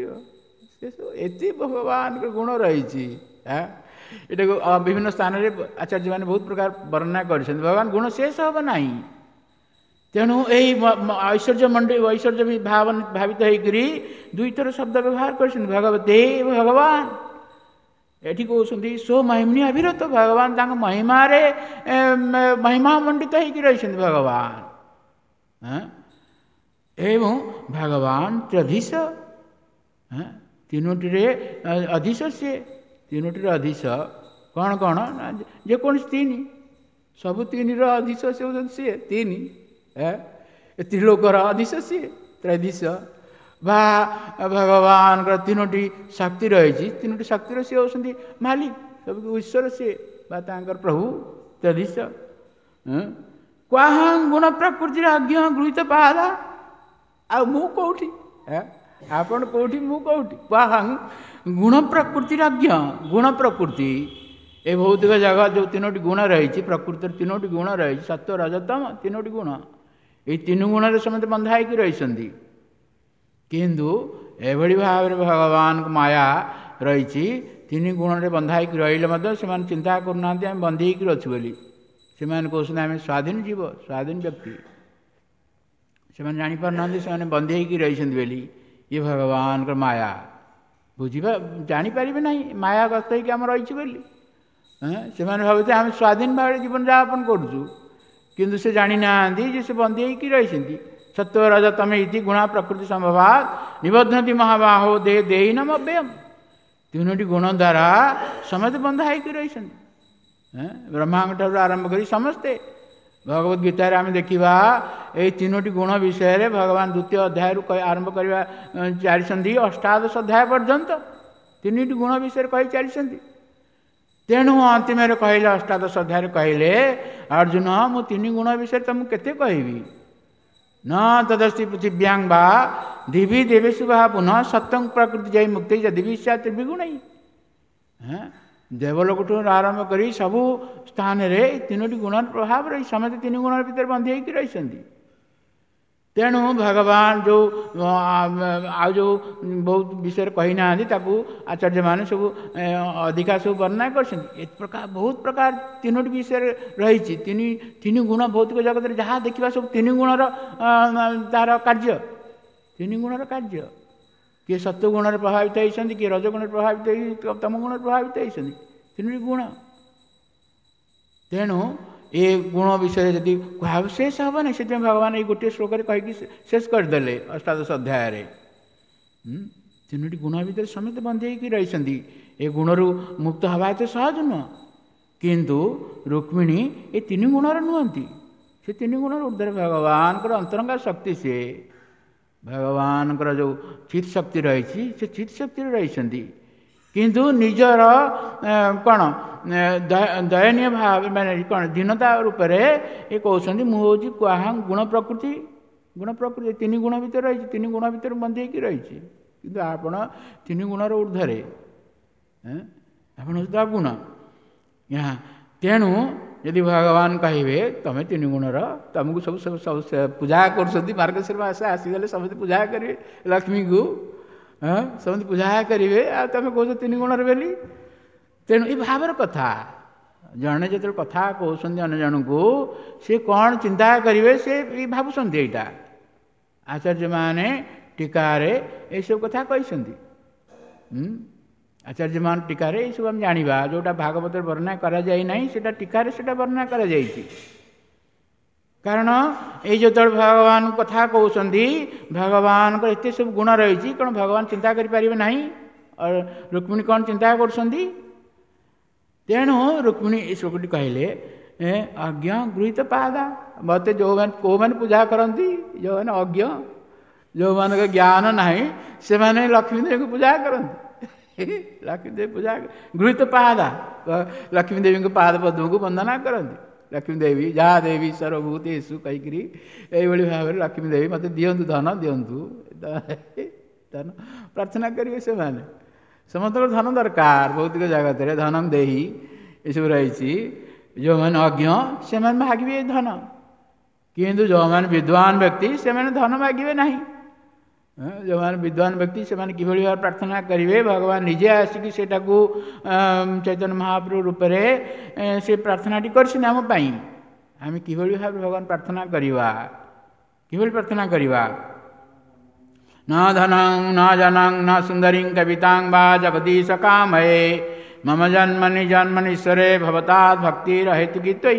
S1: भगवान के गुण रही विभिन्न स्थान में आचार्य मैंने बहुत प्रकार वर्णना कर भगवान गुण शेष हम ना। तेणु यही ऐश्वर्य मंडल ऐश्वर्य भी भावित होकर दुई थर शब्द व्यवहार कर भगवते भगवान ये कहते सो महिमनी अभिरत भगवान महिमार महिमा मंडित होती भगवान एवं भगवान त्र्यधीश तीनोटी अधीश सी तीनोटी अधीश कौन कौन जेकोसी तीन सब तीन अधीश सी तीन त्रिलोकर अधीश सी त्रैधीश बा भगवान तीनोटी शक्ति रही तीनोटी शक्तिर सी होती मालिक सब ईश्वर सी प्रभु त्रिधीश क्वाहं गुण प्रकृति अज्ञ गृहीत पादा आ मु कौटी आपण कौटी मु कौटी क्वाहं गुण प्रकृति अज्ञ गुण प्रकृति ए भौतिक जगत जो तीनोटी गुण रही प्रकृति तीनोटी गुण रही सत्व रजतम तीनोटी गुण ये तीन गुण समस्त बंधा हो रही किंतु एभली भाव भगवान माया रही तीन गुण में बंधा हो रही से चिंता करना आम बंधी अच्छु बोली से कहते आम स्वाधीन जीव स्वाधीन व्यक्ति से जापारना से बंधी हो रही बोली ये भगवान का माया बुझा जापर ना माया ग्रस्त होम रही से भावते आम स्वाधीन भाव जीवन यापन करुँ किंतु से जानी ना से बंधी हो रही सत्व रजतम इति गुणा प्रकृति संभवात निबध्नति महाबाहो दे देहीनम अव्ययम तीनोटी गुण द्वारा समस्त बंधा हो रही ब्रह्मांड ठार आरंभ कर समस्ते भगवद गीतार आम देखा ये तीनोटी गुण विषय भगवान द्वितीय अध्याय आरंभ करवा चली अष्टादश अध्याय पर्यंत तीनोटी गुण विषय कही चली तेणु अंतिम कहले अष्टादश अध्याय कहले अर्जुन मु तीन गुण विषय तुमको केते कहबी न तदस्ति पृथिव्यां वा दिवी देवेशु वा पुनः सत्यं प्रकृति जय मुक्ति यदि विश्या त्रिगुण देवलोक आरंभ कर सबू स्थान रे तीनोटी गुण प्रभाव रही समस्त तीन गुण भीतर बंधी हो रही तेणु भगवान जो आ जो बहुत विषय कही ना आचार्य मान सब अधिका सब वर्णना कर प्रकार बहुत प्रकार तीनोटी विषय रही तीन गुण भौतिक जगत जहाँ देखा सब तीन गुणर तार कार्य तीन गुणर कार्य किए सत्वगुण प्रभावित होती किए रजगुण प्रभावित तम गुण प्रभावित होती तीन गुण तेणु ये गुण विषय जदि कह शेष हम ना से भगवान ये गोटे श्लोक कहीकि शेष करदे अष्टादश अध्याय तीनोटी गुण भीतर समस्त बंधी हो रही ये गुणरू मुक्त हवा तो सहज नुह किंतु रुक्मिणी ये तीन गुणर नुहति से तीन गुण ऊर्धर भगवान अंतरंगा शक्ति से भगवान जो चित शक्ति रही से चित शक्ति रही किंतु निजर कौन दयनीय भाव माने कौन दीनता रूप से ये कहते मुझे क्वाहं गुण प्रकृति तीन गुण भीतर रही तीन गुण भीतर बंधी हो रही किंतु आपण तीन गुणर ऊर्धरे आप गुण यहाँ तेणु यदि भगवान कहे तुम तीन गुणर तुमको सब सब सब पूजा कर मार्गशीर मास आसीगले समस्त पूजा करेंगे लक्ष्मी को समस्त पूजा करेंगे तुम कह तीन गुणर बोली तेणु ये भावर कथा जड़े जो कथा कहते अन्य जन को सी कौन चिंता करेंगे से भावुं यहाँ आचार्य माने टीकार ये सब कथा कहते आचार्य मान टीकार ये सब आम जाना जोटा भागवत वर्णना करा जाए ना टीकार से वर्णना करा जाए କାରଣ ଏଇ ଯେତେବେଳେ ଭଗବାନ କଥା କହୁଛନ୍ତି ଭଗବାନଙ୍କର ଏତେ ସବୁ ଗୁଣ ରହିଛି, କ'ଣ ଭଗବାନ ଚିନ୍ତା କରିପାରିବେ ନାହିଁ? ରୁକ୍ମିଣୀ କ'ଣ ଚିନ୍ତା କରୁଛନ୍ତି? ତେଣୁ ରୁକ୍ମିଣୀ ଏ ସବୁଟି କହିଲେ ଅଜ୍ଞ ଗୃହୀତ ପାଦା, ମୋତେ କେଉଁମାନେ ପୂଜା କରନ୍ତି, ଯେଉଁମାନେ ଅଜ୍ଞ, ଯେଉଁମାନଙ୍କ ଜ୍ଞାନ ନାହିଁ ସେମାନେ ଲକ୍ଷ୍ମୀ ଦେବୀଙ୍କୁ ପୂଜା କରନ୍ତି। ଲକ୍ଷ୍ମୀ ଦେବୀ ପୂଜା ଗୃହୀତ ପାଦା, ଲକ୍ଷ୍ମୀ ଦେବୀଙ୍କ ପାଦ ପଦ୍ମକୁ ବନ୍ଦନା କରନ୍ତି। ଲକ୍ଷ୍ମୀ ଦେବୀ ଯାହା ଦେବୀ ସର୍ବଭୂତେଷୁ କହିକିରି ଏଇଭଳି ଭାବରେ ଲକ୍ଷ୍ମୀ ଦେବୀ ମୋତେ ଦିଅନ୍ତୁ, ଧନ ଦିଅନ୍ତୁ, ଧନ ପ୍ରାର୍ଥନା କରିବେ। ସେମାନେ ସମସ୍ତଙ୍କର ଧନ ଦରକାର, ଭୌତିକ ଜଗତରେ ଧନ ଦେହି ଏସବୁ ରହିଛି। ଯେଉଁମାନେ ଅଜ୍ଞ ସେମାନେ ମାଗିବେ ଧନ, କିନ୍ତୁ ଯେଉଁମାନେ ବିଦ୍ୱାନ ବ୍ୟକ୍ତି ସେମାନେ ଧନ ମାଗିବେ ନାହିଁ। ଯେଉଁମାନେ ବିଦ୍ୱାନ ବ୍ୟକ୍ତି ସେମାନେ କିଭଳି ଭାବରେ ପ୍ରାର୍ଥନା କରିବେ, ଭଗବାନ ନିଜେ ଆସିକି ସେଟାକୁ ଚୈତନ୍ୟ ମହାପ୍ରଭୁ ରୂପରେ ସେ ପ୍ରାର୍ଥନାଟି କରିଛନ୍ତି ଆମ ପାଇଁ। ଆମେ କିଭଳି ଭାବରେ ଭଗବାନ ପ୍ରାର୍ଥନା କରିବା, କିଭଳି ପ୍ରାର୍ଥନା କରିବା? न धनं न जनं न सुन्दरीं कवितां वा जगदीश कामये मम जन्मनि जन्मनीश्वरे भवतात् भक्तिरहेतु କି ତ୍ୱୟି।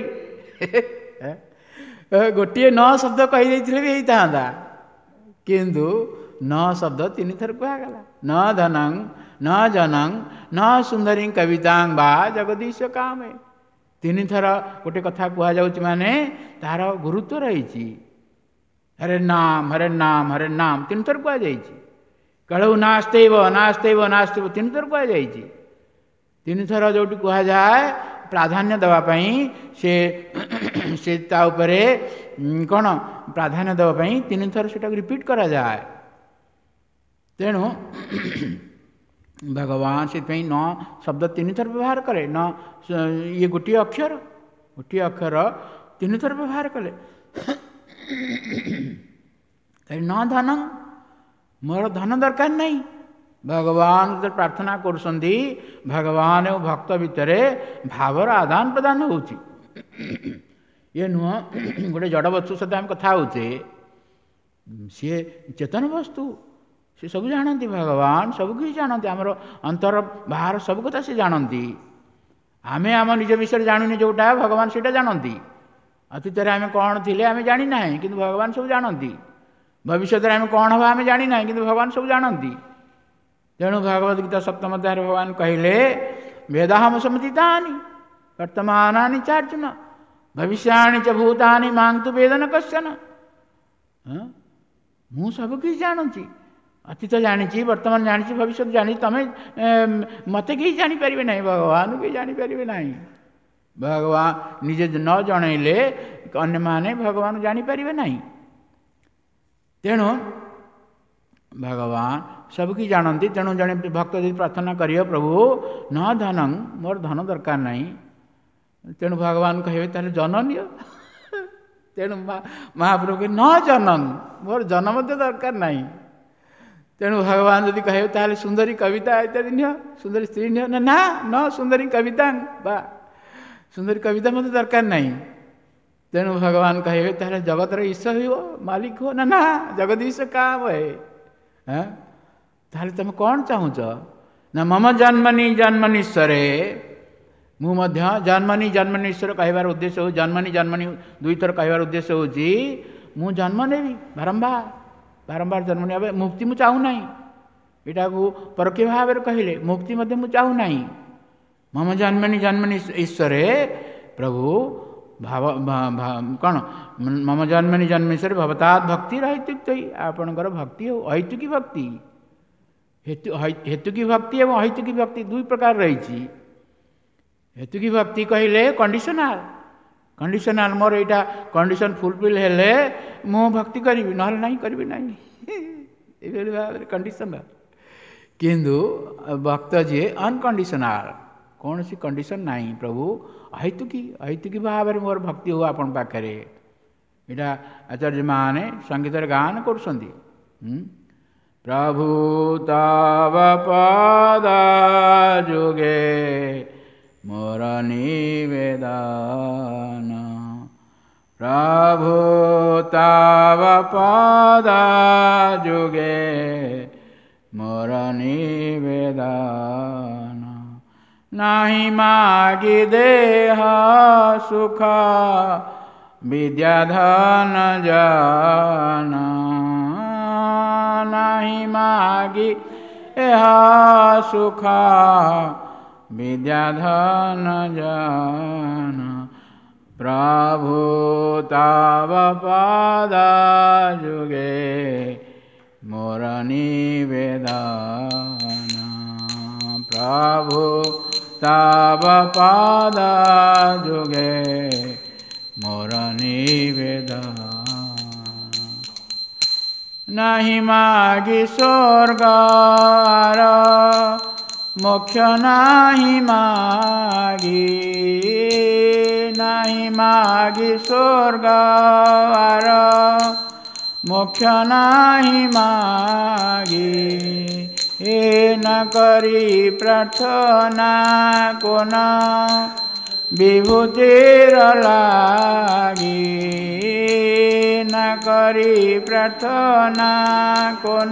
S1: ଗୋଟିଏ ନ ଶବ୍ଦ କହିଦେଇଥିଲେ ବି ହେଇଥାନ୍ତା, କିନ୍ତୁ ନ ଶବ୍ଦ 3 ଥର କୁହାଗଲା। न धनं न जनं न सुन्दरीं कवितां वा जगदीश कामये। 3 ଥର ଗୋଟେ କଥା କୁହାଯାଉଛି ମାନେ ତାହାର ଗୁରୁତ୍ୱ ରହିଛି। हरे नाम हरे नाम हरे नाम 3 ଥର କୁହାଯାଇଛି। କଳୁ ନାସ୍ତେବ ନାସ୍ତେବ ନାସ୍ତେବ 3 ଥର କୁହାଯାଇଛି। 3 ଥର ଯେଉଁଠି କୁହାଯାଏ ପ୍ରାଧାନ୍ୟ ଦେବା ପାଇଁ ସେ ତା ଉପରେ କ'ଣ ପ୍ରାଧାନ୍ୟ ଦେବା ପାଇଁ 3 ଥର ସେଟାକୁ ରିପିଟ୍ କରାଯାଏ। ତେଣୁ ଭଗବାନ ସେଥିପାଇଁ ନ ଶବ୍ଦ 3 ଥର ବ୍ୟବହାର କଲେ। ନ ଇଏ ଗୋଟିଏ ଅକ୍ଷର 3 ଥର ବ୍ୟବହାର କଲେ। न धन, मोर धन दरकार नहीं। भगवान जो प्रार्थना करुँगी भगवान और भक्त भितर भावर आदान प्रदान हो ये नुह गोटे जड़ वस्तु सहित आम कथा होचे, सी चेतन वस्तु, सी सब जानती, भगवान सब किसी जानती, आमर अंतर बाहर सब कथा सी जानती। आमे आम निज विषय जानूनी जोटा भगवान से जानती। अतीत आम कौन थे आम जानी ना, कि भगवान सब जानती। भविष्य में आम कौन हम आम जानी ना, कि भगवान सब जानती। तेणु भगवद गीता सप्तम अध्याय भगवान कहले वेदाहम समुदितानि वर्तमानानि चार्जुन भविष्याणि च भूतानि मां तु वेद न कश्चन। मु सब किसी जानूची, अतीत जानी, वर्तमान जानी, भविष्य जानी, तमें मत कहीं जापर ना, भगवान कहीं जापर ना। भगवान निजे न जनइले अन्य माने भगवान जापर ना। तेणु भगवान सबकी जानती। तेणु जड़े भक्त यदि प्रार्थना करियो प्रभु न धनं, मोर धन दरकार नहीं, तेणु भगवान कहे ताले जन नियो। तेणु महाप्रभु के न जनन, मोर जन मध्य दरकार नहीं। तेणु भगवान यदि कहे ताले सुंदरी कविता इत्यादि नियो, सुंदरी स्त्री नियो ना, न सुंदरी कविता बा सुंदरी कविता मत दरकार नहीं। तेणु भगवान कहे ताले जगतर ईश्वर हो, मालिक हो ना, जगदीश काम है। ताले तुम कौन चाहूच ना? मम जन्मनि जन्मनीश्वरे, मु मध्य जन्मनि जन्मनीश्वर कहबार उद्देश्य हो, जन्मनि जन्मनि 2 थर कहबार उद्देश्य हो मु जन्म नेबी बारंबार बारंबार जन्म ने मुक्ति मु चाहू ना। यहाँ को परोक्ष भाव कहले मुक्ति मध्य मु चाहू ना। मम जन्मनि जन्मनि ईश्वरे प्रभु भाव कौन मम जन्मनि जन्मेश्वर भवतात् भक्ति रहितुक्तयि, आपणकर भक्ति हो अहेतुकी भक्ति, हेतुकी भक्ति एवं अहेतुकी भक्ति 2 प्रकार रही। हेतुकी भक्ति कहले कंडीशनल, कंडीशनल मोर यहाँ कंडीशन फुलफिल हेले मु भक्ति करी ना करी ना भाव कंडीशनल। किंतु भक्त जी अनकंडीशनल, कौन सी कंडीशन नहीं, प्रभु अहेतुकी अहेतुकी भाव में मोर भक्ति हो आपण पाखे। यहाँ आचार्य माने संगीत गान कर प्रभु तव पद जुगे मोर निवेदन, प्रभु तव पद जुगे मोर निवेदन। नहीं मागी देह सुख विद्याधन जन नहीं मागी यह सुख विद्याधन जन प्रभु तव पद जुगे मोर निवेदन प्रभु तव पद जुगे मोर निवेदन नहीं मागी स्वर्गार मोक्ष नहीं मागी स्वर्गार मोक्ष नहीं मागी ए न करी प्रार्थना कोन विभूतिर लागी न करी प्रार्थना कोन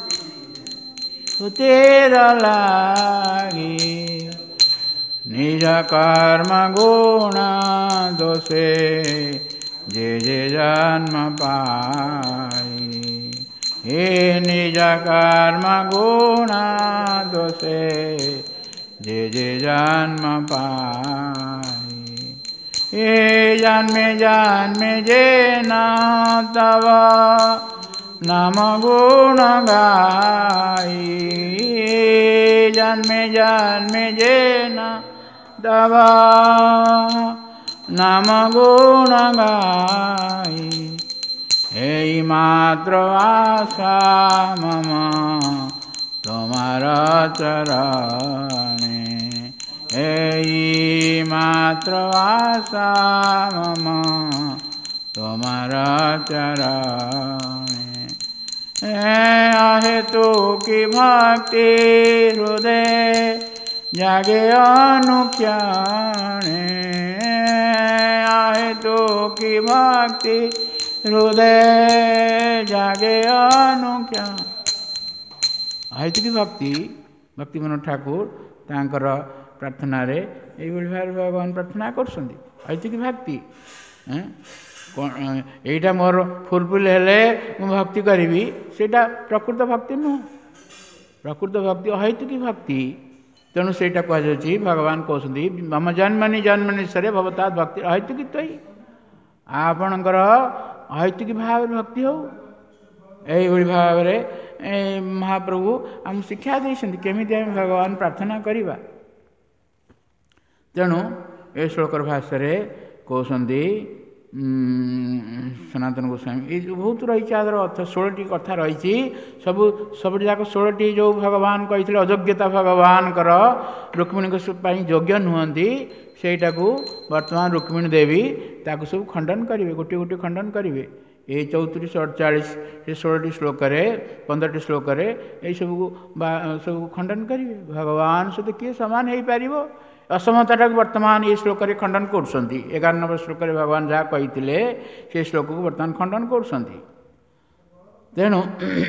S1: विभूतिर लागी निज कर्म गुण दोषे जे जन्म पाई हे निज कर्म गुण दोषे जे जन्म पाई हे जन्मे जे न तव नाम गुण गाई जन्मे जे न तव नाम गुण गाई हे मात्र आशा मम तुम्हार चरणे हे मात्र आशा मम तुम्हार चरणे आहे तू की भक्ति हृदय जागे अनुक्षणे आहे तू की भक्ति हृदय जागे अनुक्षण आहे की भक्ति भक्ति मनोहर ठाकुर तांकर प्रार्थना रे एभଳି ଭାବରେ भगवान प्रार्थना କରୁଛନ୍ତି आहे की भक्ति एटा मोर फुलफिल हेले मु भक्ति करी सेटा प्रकृत भक्ति नुह प्रकृत भक्ति अहैतुकी भक्ति तेणु सेटा कहुच्छी भगवान कहते मम जन्मनि जन्मनि सरे भवता भक्ति अहैतुकी तई आपणकर अहैतुकी भाव भक्ति हो यही भाव महाप्रभु आम शिक्षा देते केमी आम भगवान प्रार्थना करवा तेणु ए श्लोकर भाष्य कहते सनातन गोस्वामी ये बहुत रही अर्थ 16टी कथा रही सब जाक 16टी जो भगवान कहते अयोग्यता भगवान रुक्मिणी योग्य नुहति सेटा को वर्तमान रुक्मिणी देवी ताकू सब खंडन करेंगे गोटे गोटे खंडन करेंगे ये 34 48 से 16टी श्लोक 15टी श्लोक सब खंडन करेंगे भगवान सहित किए समान हो पार असमता वर्तमान ये श्लोक खंडन कर 11 नंबर श्लोक भगवान जहाँ कही से श्लोक को वर्तमान खंडन कर तेणु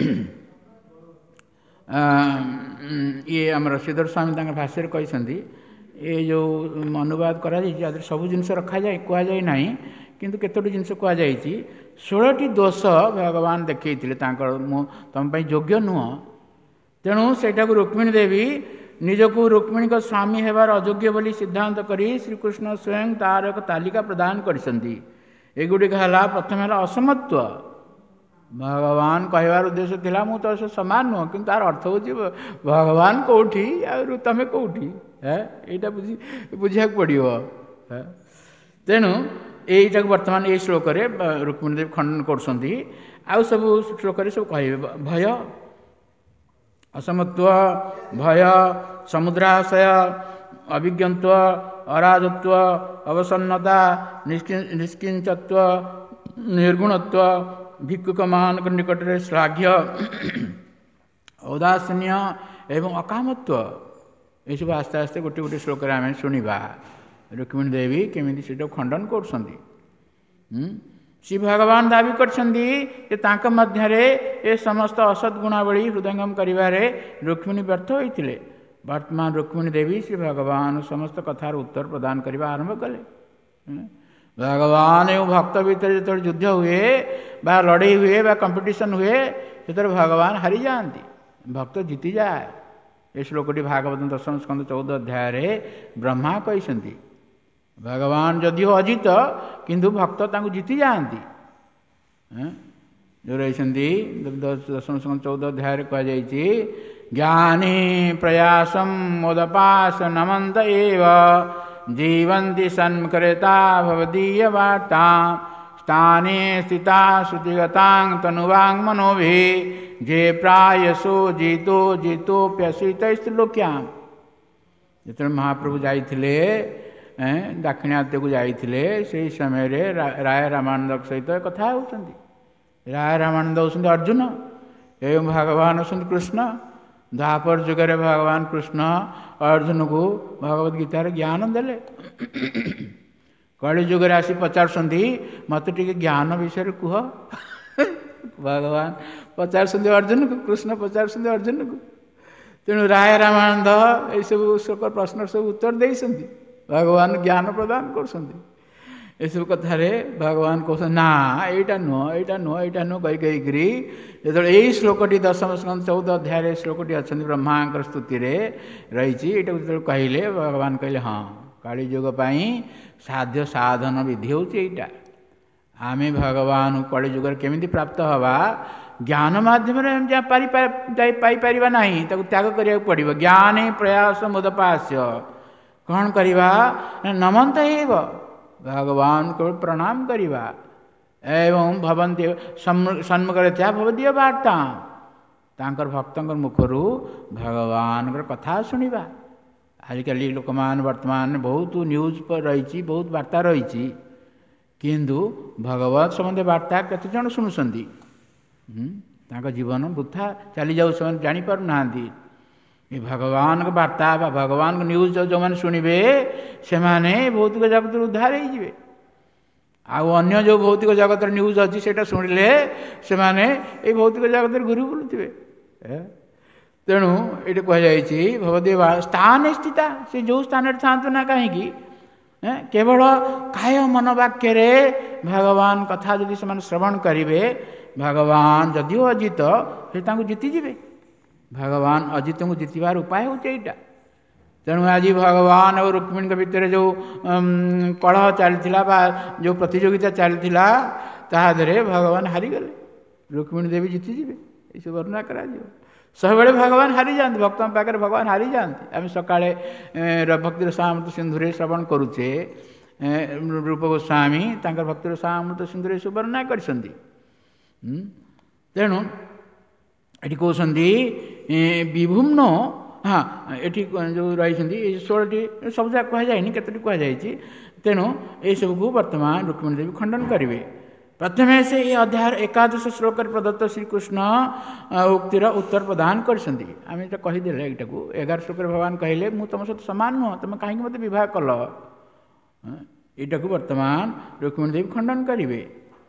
S1: ये आमर श्रीधर स्वामी भाष्य कहते ये जो अनुवाद करा सब जिनस रखा जाए कह जाए ना किंतु केतोटी जिनस कह जाए 16टी दोष भगवान देखते तुम योग्य नुह तेणु सेटा को रुक्मिणी देवी निजको रुक्मिणी का स्वामी हेबार अयोग्य बोली सिद्धांत करी श्रीकृष्ण स्वयं तार एक तालिका प्रदान करछंती एगुड़िक है प्रथम है असमत्व भगवान कहबार उद्देश्य थिला मु तो समान नुह कि तार अर्थ हो भगवान कौटी आउ तमें कौटी है यहाँ बुझा पड़ो तेणु यहीटा वर्तमान ये श्लोक रुक्मिणी देवी खंडन कर सब श्लोक सब कहे भय असमत्व भय समुद्राशय अभिज्ञत्व अराजत्व अवसन्नता निष्किंचत्व निर्गुणत्व भिक्षुक महान निकट में श्लाघ्य औदासीन्य एवं अकामत्व ये सब आस्ते आस्ते गोटे गोटे श्लोक आम शुणा रुक्मिणी देवी केमी से खंडन कर श्री भगवान दाबी कर समस्त असद गुणावली हृदयंगम करिवारे रुक्मिणी व्यर्थ होते वर्तमान रुक्मिणी देवी श्री भगवान समस्त कथार उत्तर प्रदान करने आरंभ कले भगवान एवं भक्त भितर जो युद्ध हुए बा लड़ाई हुए बा कंपटीशन हुए से भगवान हारी जाती, भक्त जीति जाए। ये श्लोकटी भागवत 10 स्कंद 14 अध्याय ब्रह्मा कहते भगवान जदिव अजित किंतु भक्त तांको जीति जाती। जो रही 10 स्कंद 14 अध्याय कहुई ज्ञानी प्रयासम मोदपास नमंत एव जीवंती सन्मुखरेता भवदीय वार्ता स्थाने स्थिता श्रुतिगतांग तनुवांग मनोभि जे प्रायसो जीतो जीतोप्यसितैस्त्रिलोक्याम। जिते महाप्रभु जाइथिले दाक्षिणात्य को जाइथिले से समय राय रामानंद सहित कथा होउछन्ति। राय रामानंद होउछन्ति अर्जुन एवं भगवान होउछन्ति कृष्ण। द्वापर जुगरे भगवान कृष्ण अर्जुन को भगवद गीतार ज्ञान देले। कलि जुगरे आसी पचारुछन्ति मत टिके ज्ञान विषय कुह। भगवान पचारुछन्ति अर्जुन को, कृष्ण पचारुछन्ति अर्जुन को। तेणु राय रामानंद ये सब प्रश्न सब उत्तर देइछन्ति, भगवान ज्ञान प्रदान करछन्ति। ये सब कथारे भगवान कहते ना एटा नुह एटा नुह एटा नुह कहीकि जो यही श्लोकटी 10 स्कंद 14 अध्याय श्लोकटी अच्छा ब्रह्मांकर स्तुति रही जो कहले भगवान कहले हाँ काली युग साध्य साधन विधि होटा आम भगवान कली युग केमी प्राप्त हवा ज्ञान माध्यम पाइपर ना त्याग करा पड़ो। ज्ञान प्रयास मुदपास्य कौन करवा नमंत एव भगवान को प्रणाम करवा एवं भवंती सन्मुखरे त्या भवदीय वार्ता तांकर भक्तंकर मुखरू भगवान कथा शुणा। आजिकल लोक मान वर्तमान बहुत न्यूज पर रही बहुत वार्ता रही किंतु भगवत संबंधी वार्ता केते जन शुणुंट जीवन वृथा चली जाऊ से जापर ना ये भगवान वार्ता भगवान न्यूज जो मैंने शुणे से माने भौतिक जगत उद्धार हो अन्य जो भौतिक जगत न्यूज अच्छी से शुणिले से माने ये भौतिक जगत घूरी बुलुवे। तेणु ये कहुई भगवदीय स्थान स्थिता से जो स्थान था ना कहीं केवल काय मन वाक्य भगवान कथा जदि से श्रवण करेंगे भगवान जदिव अजित से जीतिजे। भगवान अजित को जीतबार उपाय होटा। तेणु आज भगवान और रुक्मिणी के भितर जो कलह चलता जो प्रतियोगिता चलता तादरे भगवान हारीगले रुक्मिणी देवी जीतिजे ये वर्णना करा सब बड़े भगवान हारी जाती भक्तों पाखे भगवान हारी जाती। आम सकाଳେ भक्ति रसामृत सिंधुरे श्रवण करुचे रूप गोस्वामी भक्ति रसामृत सिंधुरे सब वर्णना कर। तेणु ये कहते विभुम्न हाँ ये जो रही 16टी सब जगह कहुई केतोटी कहुई। तेणु ये सबको वर्तमान रुक्मिणी देवी खंडन करेंगे। प्रथमे से ये अध्याय 11 श्लोक प्रदत्त श्रीकृष्ण उक्तिर उत्तर प्रदान करछन्ति। आम ये कहीदे यहाँ को 11 श्लोक भगवान कहले मु तुम सहित सामान नुह तुम कहीं मत बहुत कल यहाँ को वर्तमान रुक्मिणी देवी खंडन करेंगे।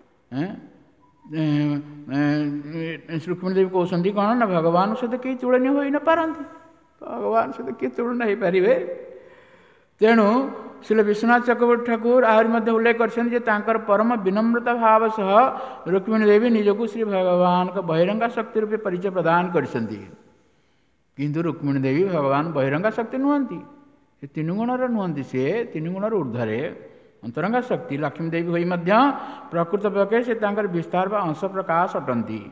S1: रुक्मिणी देवी कहते कौन ना भगवान सहित कई तुलनीय हो न पारती भगवान सहित किए तुलना हो पारे। तेणु श्री विश्वनाथ चक्रवर्ती ठाकुर आहरी उल्लेख कर परम विनम्रता भाव सह रुक्मिणी देवी निजक श्री भगवान का बहिरंगा शक्ति रूपे परिचय प्रदान करछन्ति। किंतु रुक्मिणी देवी भगवान बहिरंगा शक्ति नुहंती से 3 गुणर नुहंती से 3 गुणर ऊर्ध्वे अंतरंगा शक्ति लक्ष्मी देवी होई मध्य प्रकृत पक्षे से विस्तार व अंश प्रकाश अटंती।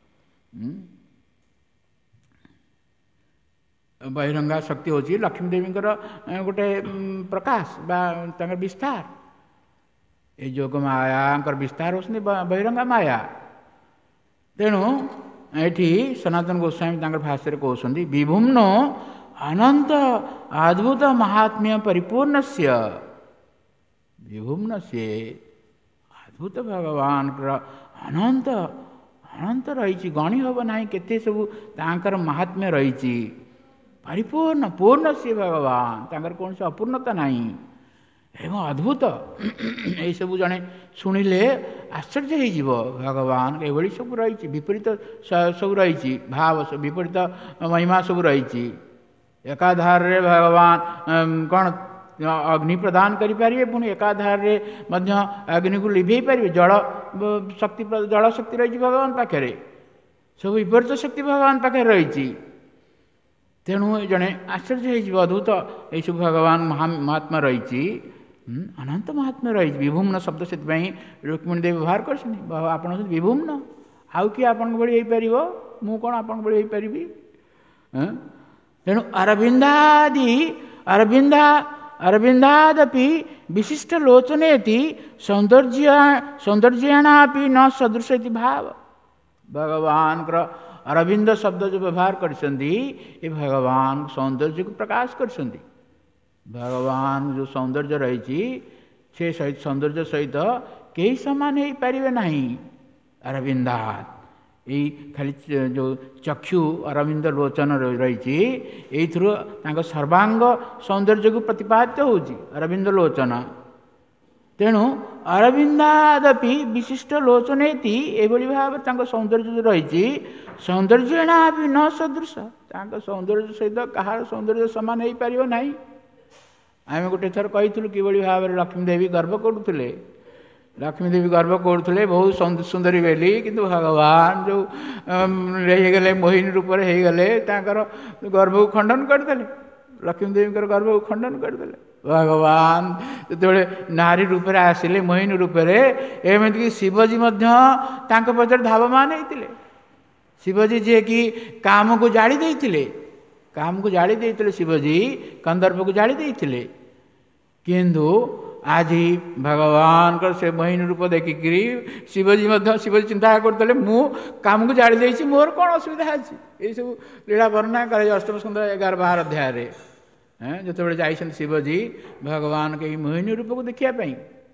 S1: बहिरंगा शक्ति होची लक्ष्मी देवी गोटे प्रकाश बा विस्तार ये जोग माया विस्तार होती बहिरंगा माया। तेणु ये सनातन गोस्वामी भाष्य कहते विभुम्नो अनंत अद्भुत महात्म्य परिपूर्ण से विभुम्न से अद्भुत भगवान अनंत अनंत रही गणी हम ना केते सब तांकर महात्म्य रही परिपूर्ण पूर्ण से भगवान तांकर कौन से अपूर्णता नहीं एवं अद्भुत यही सब जड़े शुणिले आश्चर्य हो भगवान ये सब रही विपरीत सब रही भाव विपरीत महिमा सब रही एकाधार भगवान कौन ଅଗ୍ନି ପ୍ରଦାନ କରିପାରିବେ, ପୁଣି ଏକାଧାରରେ ମଧ୍ୟ ଅଗ୍ନିକୁ ଲିଭେଇ ପାରିବେ। ଜଳ ଶକ୍ତି ରହିଛି ଭଗବାନ ପାଖରେ, ସବୁ ବିପରୀତ ଶକ୍ତି ଭଗବାନ ପାଖରେ ରହିଛି। ତେଣୁ ଜଣେ ଆଶ୍ଚର୍ଯ୍ୟ ହେଇଯିବ, ଅଦ୍ଭୁତ ଏଇସବୁ ଭଗବାନ ମହାତ୍ମା ରହିଛି, ଅନନ୍ତ ମହାତ୍ମା ରହିଛି। ବିଭୁମ୍ନ ଶବ୍ଦ ସେଥିପାଇଁ ରୁକ୍ମିଣୀ ଦେବୀ ବ୍ୟବହାର କରିଛନ୍ତି। ଆପଣ ହେଉଛନ୍ତି ବିଭୁମ୍ନ, ଆଉ କିଏ ଆପଣଙ୍କ ଭଳି ହେଇପାରିବ? ମୁଁ କ'ଣ ଆପଣଙ୍କ ଭଳି ହେଇପାରିବି? ତେଣୁ ଅରବିନ୍ଦାଦପି ବିଶିଷ୍ଟ ଲୋଚନେତି ସୌନ୍ଦର୍ଯ୍ୟାଣାପି ନ ସଦୃଶ ଇତି ଭାବ। ଭଗବାନଙ୍କର ଅରବିନ୍ଦ ଶବ୍ଦ ଯେଉଁ ବ୍ୟବହାର କରିଛନ୍ତି, ଏ ଭଗବାନ ସୌନ୍ଦର୍ଯ୍ୟକୁ ପ୍ରକାଶ କରିଛନ୍ତି। ଭଗବାନ ଯେଉଁ ସୌନ୍ଦର୍ଯ୍ୟ ରହିଛି, ସେ ସୌନ୍ଦର୍ଯ୍ୟ ସହିତ କେହି ସମାନ ହେଇପାରିବେ ନାହିଁ। ଅରବିନ୍ଦାତ, ଏଇ ଖାଲି ଯେଉଁ ଚକ୍ଷୁ ଅରବିନ୍ଦ ଲୋଚନ ରହିଛି, ଏଇଥିରୁ ତାଙ୍କ ସର୍ବାଙ୍ଗ ସୌନ୍ଦର୍ଯ୍ୟକୁ ପ୍ରତିପାଦିତ ହେଉଛି ଅରବିନ୍ଦ ଲୋଚନ। ତେଣୁ ଅରବିନ୍ଦାଦପି ବିଶିଷ୍ଟ ଲୋଚନେତି, ଏଭଳି ଭାବରେ ତାଙ୍କ ସୌନ୍ଦର୍ଯ୍ୟ ରହିଛି, ସୌନ୍ଦର୍ଯ୍ୟଣା ବି ନ ସଦୃଶ, ତାଙ୍କ ସୌନ୍ଦର୍ଯ୍ୟ ସହିତ କାହାର ସୌନ୍ଦର୍ଯ୍ୟ ସମାନ ହେଇପାରିବ ନାହିଁ। ଆମେ ଗୋଟେ ଥର କହିଥିଲୁ କିଭଳି ଭାବରେ ଲକ୍ଷ୍ମୀ ଦେବୀ ଗର୍ବ କରୁଥିଲେ। ଲକ୍ଷ୍ମୀ ଦେବୀ ଗର୍ବ କରୁଥିଲେ ବହୁତ ସୁନ୍ଦରୀ ବୋଲି, କିନ୍ତୁ ଭଗବାନ ଯେଉଁ ହେଇଗଲେ ମୋହିନୀ ରୂପରେ ହେଇଗଲେ, ତାଙ୍କର ଗର୍ଭକୁ ଖଣ୍ଡନ କରିଦେଲେ। ଲକ୍ଷ୍ମୀ ଦେବୀଙ୍କର ଗର୍ଭକୁ ଖଣ୍ଡନ କରିଦେଲେ। ଭଗବାନ ଯେତେବେଳେ ନାରୀ ରୂପରେ ଆସିଲେ, ମୋହିନୀ ରୂପରେ, ଏମିତିକି ଶିବଜୀ ମଧ୍ୟ ତାଙ୍କ ପଛରେ ଧାବମାନ ହେଇଥିଲେ। ଶିବଜୀ ଯିଏକି କାମକୁ ଜାଳି ଦେଇଥିଲେ, ଶିବଜୀ କନ୍ଦର୍ପକୁ ଜାଳି ଦେଇଥିଲେ। କିନ୍ତୁ ଆଜି ଭଗବାନଙ୍କର ସେ ମୋହିନୀ ରୂପ ଦେଖିକିରି ଶିବଜୀ ଚିନ୍ତା କରୁଥିଲେ, ମୁଁ କାମକୁ ଜାଳି ଦେଇଛି, ମୋର କ'ଣ ଅସୁବିଧା ଅଛି? ଏଇସବୁ ଲୀଳା ବର୍ଣ୍ଣନା କରାଯାଏ ଅଷ୍ଟମ ସ୍କନ୍ଧ 11-12 ଅଧ୍ୟାୟରେ। ଯେତେବେଳେ ଯାଇଛନ୍ତି ଶିବଜୀ ଭଗବାନଙ୍କ ଏଇ ମୋହିନୀ ରୂପକୁ ଦେଖିବା ପାଇଁ,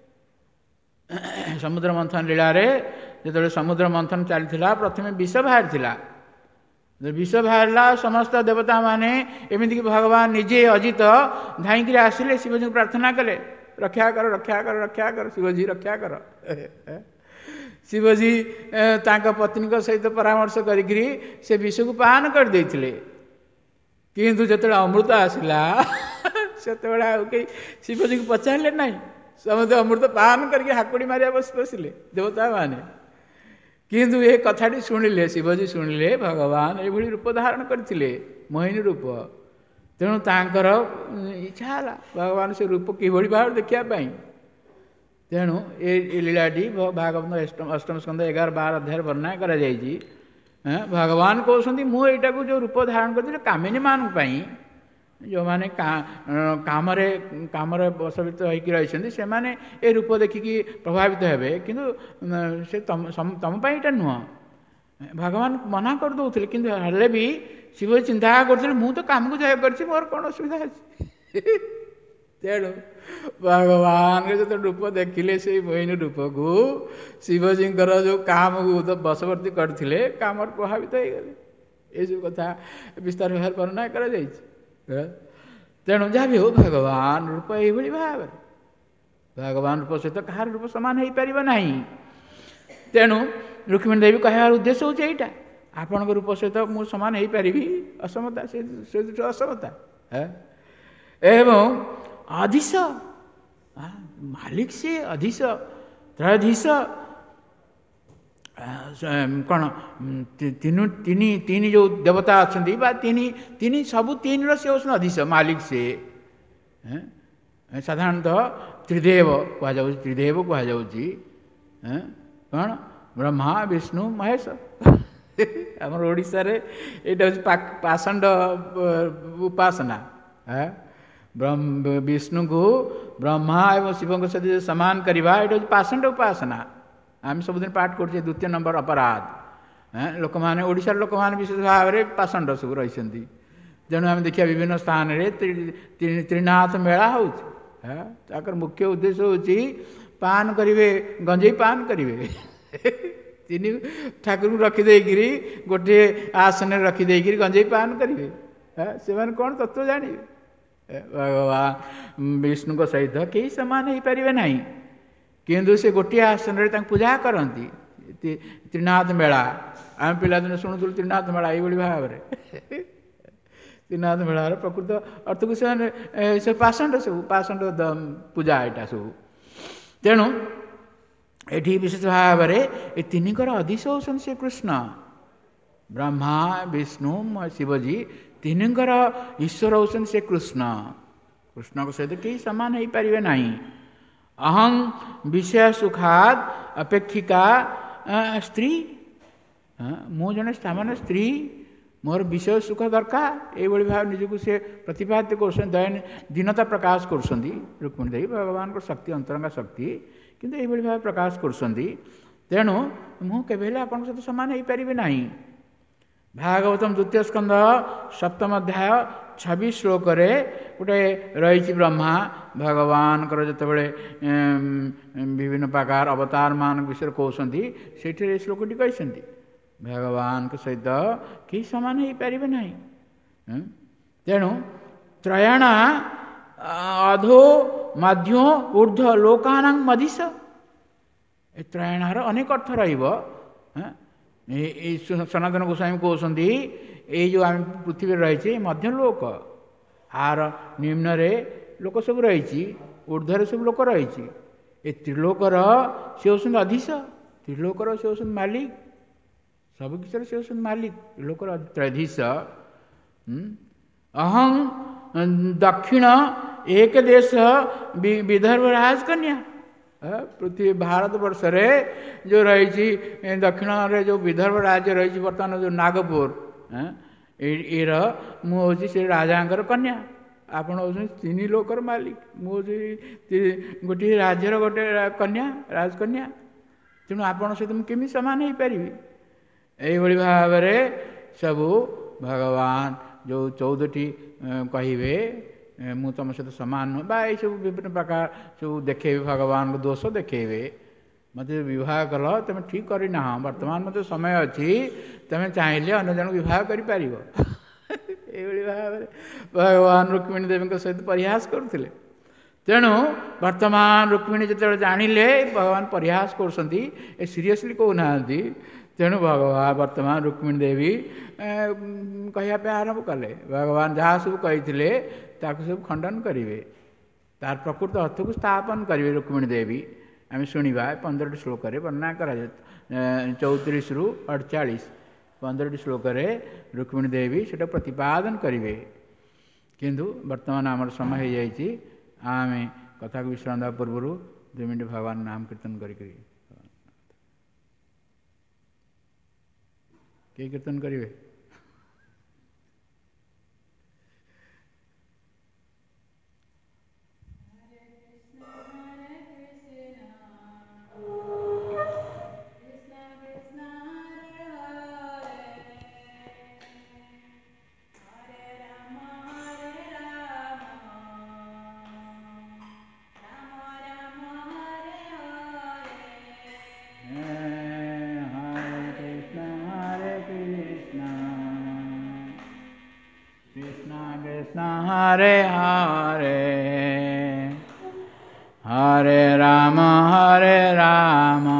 S1: ସମୁଦ୍ର ମନ୍ଥନ ଲୀଳାରେ ଯେତେବେଳେ ସମୁଦ୍ର ମନ୍ଥନ ଚାଲିଥିଲା, ପ୍ରଥମେ ବିଷ ବାହାରିଥିଲା। ବିଷ ବାହାରିଲା, ସମସ୍ତ ଦେବତାମାନେ ଏମିତିକି ଭଗବାନ ନିଜେ ଅଜିତ ଧାଇଁକିରି ଆସିଲେ, ଶିବଜୀଙ୍କୁ ପ୍ରାର୍ଥନା କଲେ, ରକ୍ଷା କର, ରକ୍ଷା କର, ରକ୍ଷା କର, ଶିବଜୀ ରକ୍ଷା କର। ଶିବଜୀ ତାଙ୍କ ପତ୍ନୀଙ୍କ ସହିତ ପରାମର୍ଶ କରିକିରି ସେ ବିଷକୁ ପାନ କରିଦେଇଥିଲେ। କିନ୍ତୁ ଯେତେବେଳେ ଅମୃତ ଆସିଲା, ସେତେବେଳେ ଆଉ କେହି ଶିବଜୀଙ୍କୁ ପଚାରିଲେ ନାହିଁ। ସମସ୍ତେ ଅମୃତ ପାନ କରିକି ହାକୁଡ଼ି ମାରିବା ବସିଲେ ଦେବତାମାନେ। କିନ୍ତୁ ଏ କଥାଟି ଶୁଣିଲେ, ଶିବଜୀ ଶୁଣିଲେ ଭଗବାନ ଏଭଳି ରୂପ ଧାରଣ କରିଥିଲେ, ମୋହିନୀ ରୂପ। ତେଣୁ ତାଙ୍କର ଇଚ୍ଛା ହେଲା ଭଗବାନ ସେ ରୂପ କିଭଳି ଭାବରେ ଦେଖିବା ପାଇଁ। ତେଣୁ ଏ ଲୀଳାଟି ଭାଗବତ ଅଷ୍ଟମ ସ୍କନ୍ଧ 11-12 ଅଧ୍ୟାୟରେ ବର୍ଣ୍ଣନା କରାଯାଇଛି। ଭଗବାନ କହୁଛନ୍ତି, ମୁଁ ଏଇଟାକୁ ଯେଉଁ ରୂପ ଧାରଣ କରିଥିଲି କାମିନୀ ମାନଙ୍କ ପାଇଁ, ଯେଉଁମାନେ କାମରେ ବଶବର୍ତ୍ତୀ ହୋଇକି ରହିଛନ୍ତି, ସେମାନେ ଏ ରୂପ ଦେଖିକି ପ୍ରଭାବିତ ହେବେ, କିନ୍ତୁ ସେ ତମ ପାଇଁ ଏଇଟା ନୁହଁ। ଭଗବାନ ମନା କରିଦେଉଥିଲେ, କିନ୍ତୁ ହେଲେ ବି ଶିବ ଚିନ୍ତା କରୁଥିଲେ, ମୁଁ ତ କାମକୁ ଜୟ କରିଛି, ମୋର କ'ଣ ଅସୁବିଧା ଅଛି? ତେଣୁ ଭଗବାନ ଯେତେବେଳେ ରୂପ ଦେଖିଲେ, ସେଇ ମୋହିନୀ ରୂପକୁ, ଶିବଜୀଙ୍କର ଯେଉଁ କାମକୁ ବଶବର୍ତ୍ତୀ କରିଥିଲେ, କାମରେ ପ୍ରଭାବିତ ହେଇଗଲେ। ଏସବୁ କଥା ବିସ୍ତାର ଭାବରେ ବର୍ଣ୍ଣନା କରାଯାଇଛି। ତେଣୁ ଯାହା ବି ହଉ, ଭଗବାନ ରୂପ ଏଇଭଳି ଭାବରେ, ଭଗବାନ ରୂପ ସହିତ କାହାର ରୂପ ସମାନ ହେଇପାରିବ ନାହିଁ। ତେଣୁ ରୁକ୍ମିଣୀ ଦେବୀ କହିବାର ଉଦ୍ଦେଶ୍ୟ ହେଉଛି ଏଇଟା, ଆପଣଙ୍କ ରୂପ ସହିତ ମୁଁ ସମାନ ହେଇପାରିବି? ଅସମତା, ସେ ଅସମତା। ଏବଂ ଅଧିଶ, ମାଲିକ ସେ ଅଧିଶ, ତ୍ରୟୋଧୀଶ, କ'ଣ ତିନି ଯେଉଁ ଦେବତା ଅଛନ୍ତି, ବା ସବୁ ତିନିର ସେ ହେଉଛନ୍ତି ଅଧିଶ, ମାଲିକ ସେ। ସାଧାରଣତଃ ତ୍ରିଦେବ କୁହାଯାଉଛି। କ'ଣ? ବ୍ରହ୍ମା, ବିଷ୍ଣୁ, ମହେଶ। ଆମର ଓଡ଼ିଶାରେ ଏଇଟା ହେଉଛି ପାଷଣ୍ଡ ଉପାସନା। ବିଷ୍ଣୁଙ୍କୁ ବ୍ରହ୍ମା ଏବଂ ଶିବଙ୍କ ସହିତ ସମାନ କରିବା, ଏଇଟା ହେଉଛି ପାଷଣ୍ଡ ଉପାସନା। ଆମେ ସବୁଦିନ ପାଠ କରୁଛେ 2 ନମ୍ବର ଅପରାଧ। ଲୋକମାନେ, ଓଡ଼ିଶାର ଲୋକମାନେ ବିଶେଷ ଭାବରେ ପାଷଣ୍ଡ ସବୁ ରହିଛନ୍ତି। ତେଣୁ ଆମେ ଦେଖିବା ବିଭିନ୍ନ ସ୍ଥାନରେ ତ୍ରିନାଥ ମେଳା ହେଉଛି। ତାଙ୍କର ମୁଖ୍ୟ ଉଦ୍ଦେଶ୍ୟ ହେଉଛି ପାନ କରିବେ, ଗଞ୍ଜେଇ ପାନ କରିବେ। 3 ଠାକୁରଙ୍କୁ ରଖିଦେଇକିରି ଗୋଟିଏ ଆସନରେ ରଖିଦେଇକିରି ଗଞ୍ଜେଇ ପାନ କରିବେ। ସେମାନେ କ'ଣ ତତ୍ତ୍ୱ ଜାଣିବେ? ଭଗବାନ ବିଷ୍ଣୁଙ୍କ ସହିତ କେହି ସମାନ ହେଇପାରିବେ ନାହିଁ, କିନ୍ତୁ ସେ ଗୋଟିଏ ଆସନରେ ତାଙ୍କୁ ପୂଜା କରନ୍ତି। ତ୍ରିନାଥ ମେଳା, ଆମେ ପିଲାଦିନେ ଶୁଣୁଥିଲୁ ତ୍ରିନାଥ ମେଳା ଏଇଭଳି ଭାବରେ। त्रिनाथ मेଳାर प्रकृत अर्थ को से पाषंड सब पाषंड पूजा यहाँ सब तेणु ये विशेष भाव में तीनकर अधीश होती से कृष्ण ब्रह्मा विष्णु शिवजी तीनकर ईश्वर होती से कृष्ण कृष्ण को सहित कहीं सामान हो पारे ना अहं विषय सुखाद अपेक्षिका स्त्री मु जन सामान्य स्त्री मोर विषय सुख दरकार ये भाव निजक से प्रतिपाद्य कर दीनता प्रकाश कर रुक्मिणी देवी भगवान को शक्ति अंतरंगा शक्ति किंतु ये भाव प्रकाश कर तेणु मुझे आपन सहित सामान हो पारे ना भागवतम द्वितीय स्कंध सप्तम अध्याय 26 श्लोक गोटे रही ब्रह्मा भगवान जो विभिन्न प्रकार अवतार मान विषय कहते से श्लोकटी कहते भगवान के सहित कहीं सामान हो पारे ना तेणु त्रयण अधो मध्य ऊर्ध्व लोकानां मधीश त्रयणार अनेक अर्थ सनातन गोस्वामी कहते ये जो आम पृथ्वी रही मध्य लोक आर निम्न लोक सब रही ऊर्ध्वर सब लोक रही त्रिलोकर सी होती अधीश त्रिलोकर सी होती मालिक सब किसी सी होती मालिक त्रिलोकर त्रधीश अहं दक्षिण एक देश विदर्भ राजकन्या पृथ्वी भारत वर्ष रे जो रही दक्षिण रे जो विदर्भ राज्य रही बर्तमान जो नागपुर एर मुझे से राजा कन्या आपण हूँ तीन लोकर मालिक मुझे गोटे राज्यर गोटे कन्या राजकन्या तेणु आपण सहित मुझे सामान हो पारि यही भाव सबू भगवान जो 14टी कहे मु तुम सहित सामान नुह बा सब विभिन्न प्रकार सब देखे भगवान को दोष देखे मत विवाह कल तुम ठीक करना बर्तमान मत समय अच्छी तुम चाहिए अन्य जन विवाह कर भाव भगवान रुक्मिणी देवी सहित परिहास करुले तेणु वर्तमान रुक्मिणी जो जानिले भगवान परिहास कर सीरियसली कहना तेणु भगवान वर्तमान रुक्मिणी देवी कहवाई आरंभ कले भगवान जहाँ सब कही सब खंडन करेंगे तार प्रकृत अर्थ को स्थापन करेंगे रुक्मिणी देवी आम शुणा 15टी श्लोक वर्णना कर 34 रु 48 15टी श्लोक रुक्मिणी देवी से प्रतिपादन करेंगे किंतु वर्तमान आम समय हो जाए आम कथा को विश्राम देवा पूर्व 2 मिनट भगवान नाम कीर्तन करी कीर्तन करेंगे हरे हरे हरे राम